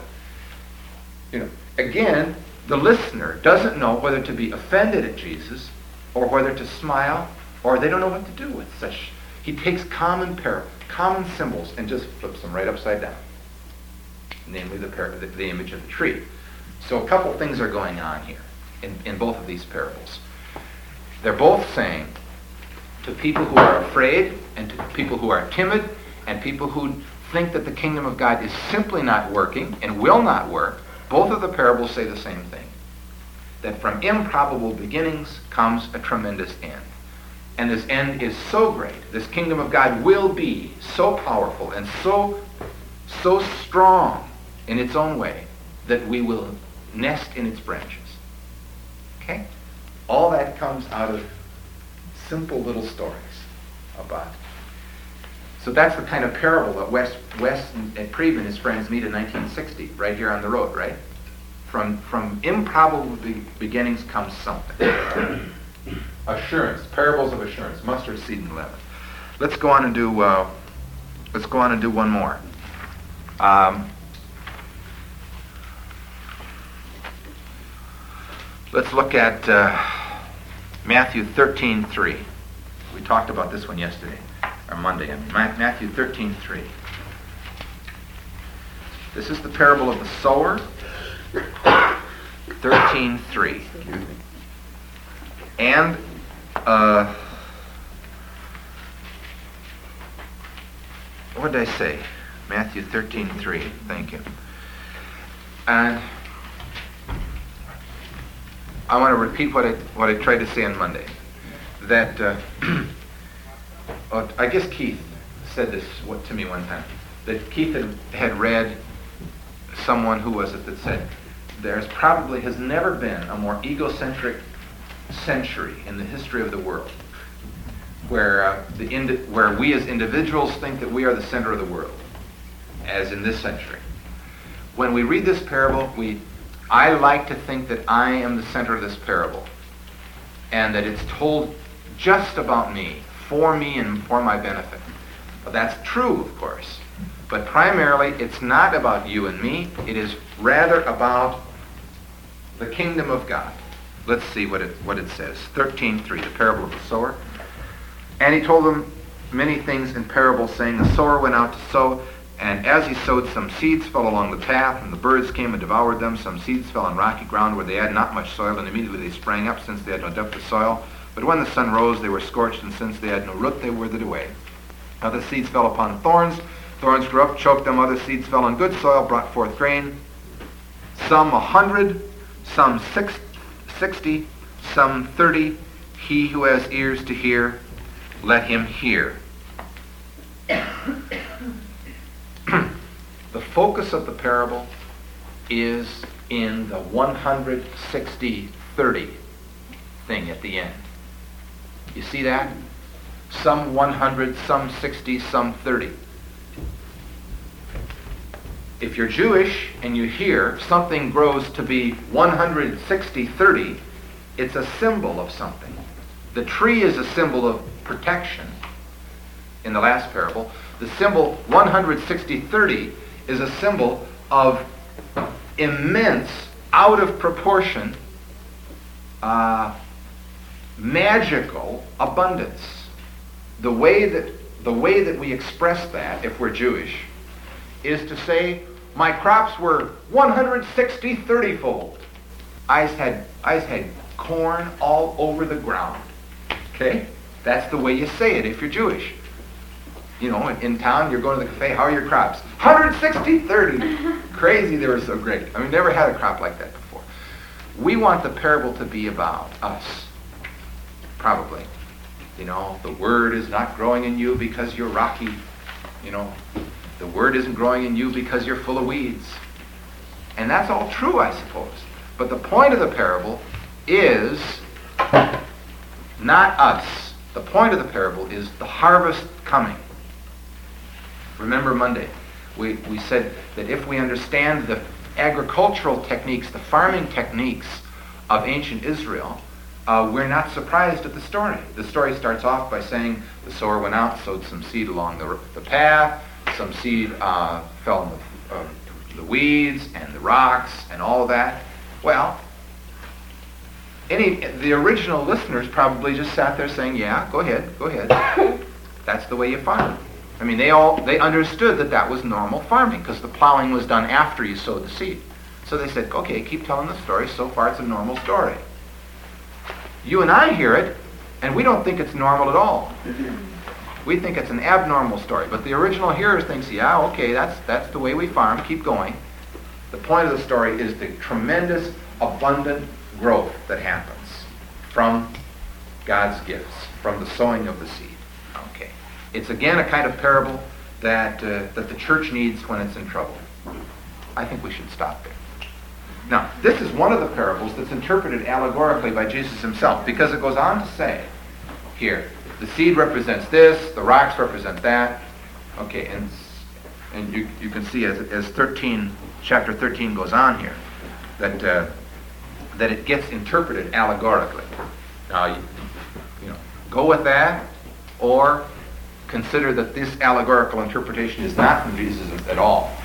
Again, the listener doesn't know whether to be offended at Jesus or whether to smile, or they don't know what to do with such. He takes common symbols and just flips them right upside down. Namely the image of the tree. So a couple things are going on here in both of these parables. They're both saying to people who are afraid and to people who are timid and people who think that the kingdom of God is simply not working and will not work, both of the parables say the same thing. That from improbable beginnings comes a tremendous end. And this end is so great, this kingdom of God will be so powerful and so strong in its own way that we will nest in its branches. Okay? All that comes out of simple little stories about it. So that's the kind of parable that Wes and Preve and his friends meet in 1960, right here on the road, right? From improbable beginnings comes something. Assurance, parables of assurance, mustard seed and leaven. Let's go on and do one more. Let's look at Matthew 13:3. We talked about this one yesterday, or Monday. Matthew 13:3. This is the parable of the sower. 13:3. And what did I say? Matthew 13:3. Thank you. And I want to repeat what I tried to say on Monday. That I guess Keith said this to me one time. That Keith had read someone, who was it, that said has never been a more egocentric century in the history of the world, where we as individuals think that we are the center of the world, as in this century. When we read this parable, I like to think that I am the center of this parable, and that it's told just about me, and for my benefit. Well, that's true, of course, but primarily it's not about you and me. It is rather about the kingdom of God. Let's see what it says. 13:3, the parable of the sower. And he told them many things in parables, saying, the sower went out to sow, and as he sowed, some seeds fell along the path, and the birds came and devoured them. Some seeds fell on rocky ground where they had not much soil, and immediately they sprang up, since they had no depth of soil. But when the sun rose, they were scorched, and since they had no root, they withered away. Other seeds fell upon thorns. Thorns grew up, choked them. Other seeds fell on good soil, brought forth grain. Some 100, some 60, some 30. He who has ears to hear, let him hear. focus of the parable is in the 160-30 thing at the end. You see that? Some 100, some 60, some 30. If you're Jewish and you hear something grows to be 160-30, it's a symbol of something. The tree is a symbol of protection in the last parable. The symbol 160-30 is a symbol of immense, out of proportion, magical abundance. The way that we express that, if we're Jewish, is to say, my crops were 160-30-fold. I had corn all over the ground. Okay? That's the way you say it if you're Jewish. You know, in town, you're going to the cafe, how are your crops? 160-30. Crazy, they were so great. I mean, never had a crop like that before. We want the parable to be about us. Probably. You know, the word is not growing in you because you're rocky. You know, the word isn't growing in you because you're full of weeds. And that's all true, I suppose. But the point of the parable is not us. The point of the parable is the harvest coming. Remember Monday, we said that if we understand the agricultural techniques, the farming techniques of ancient Israel, we're not surprised at the story. The story starts off by saying the sower went out, sowed some seed along the path, some seed fell in the weeds and the rocks and all of that. Well, the original listeners probably just sat there saying, yeah, go ahead. That's the way you farm. I mean, they understood that was normal farming because the plowing was done after you sowed the seed. So they said, okay, keep telling the story. So far it's a normal story. You and I hear it, and we don't think it's normal at all. We think it's an abnormal story. But the original hearer thinks, yeah, okay, that's the way we farm. Keep going. The point of the story is the tremendous, abundant growth that happens from God's gifts, from the sowing of the seed. Okay. It's again a kind of parable that the church needs when it's in trouble. I think we should stop there. Now, this is one of the parables that's interpreted allegorically by Jesus himself, because it goes on to say here, the seed represents this, the rocks represent that. Okay, and you can see as chapter 13 goes on here, that it gets interpreted allegorically. Now, you know, go with that, or consider that this allegorical interpretation is not from Jesus at all.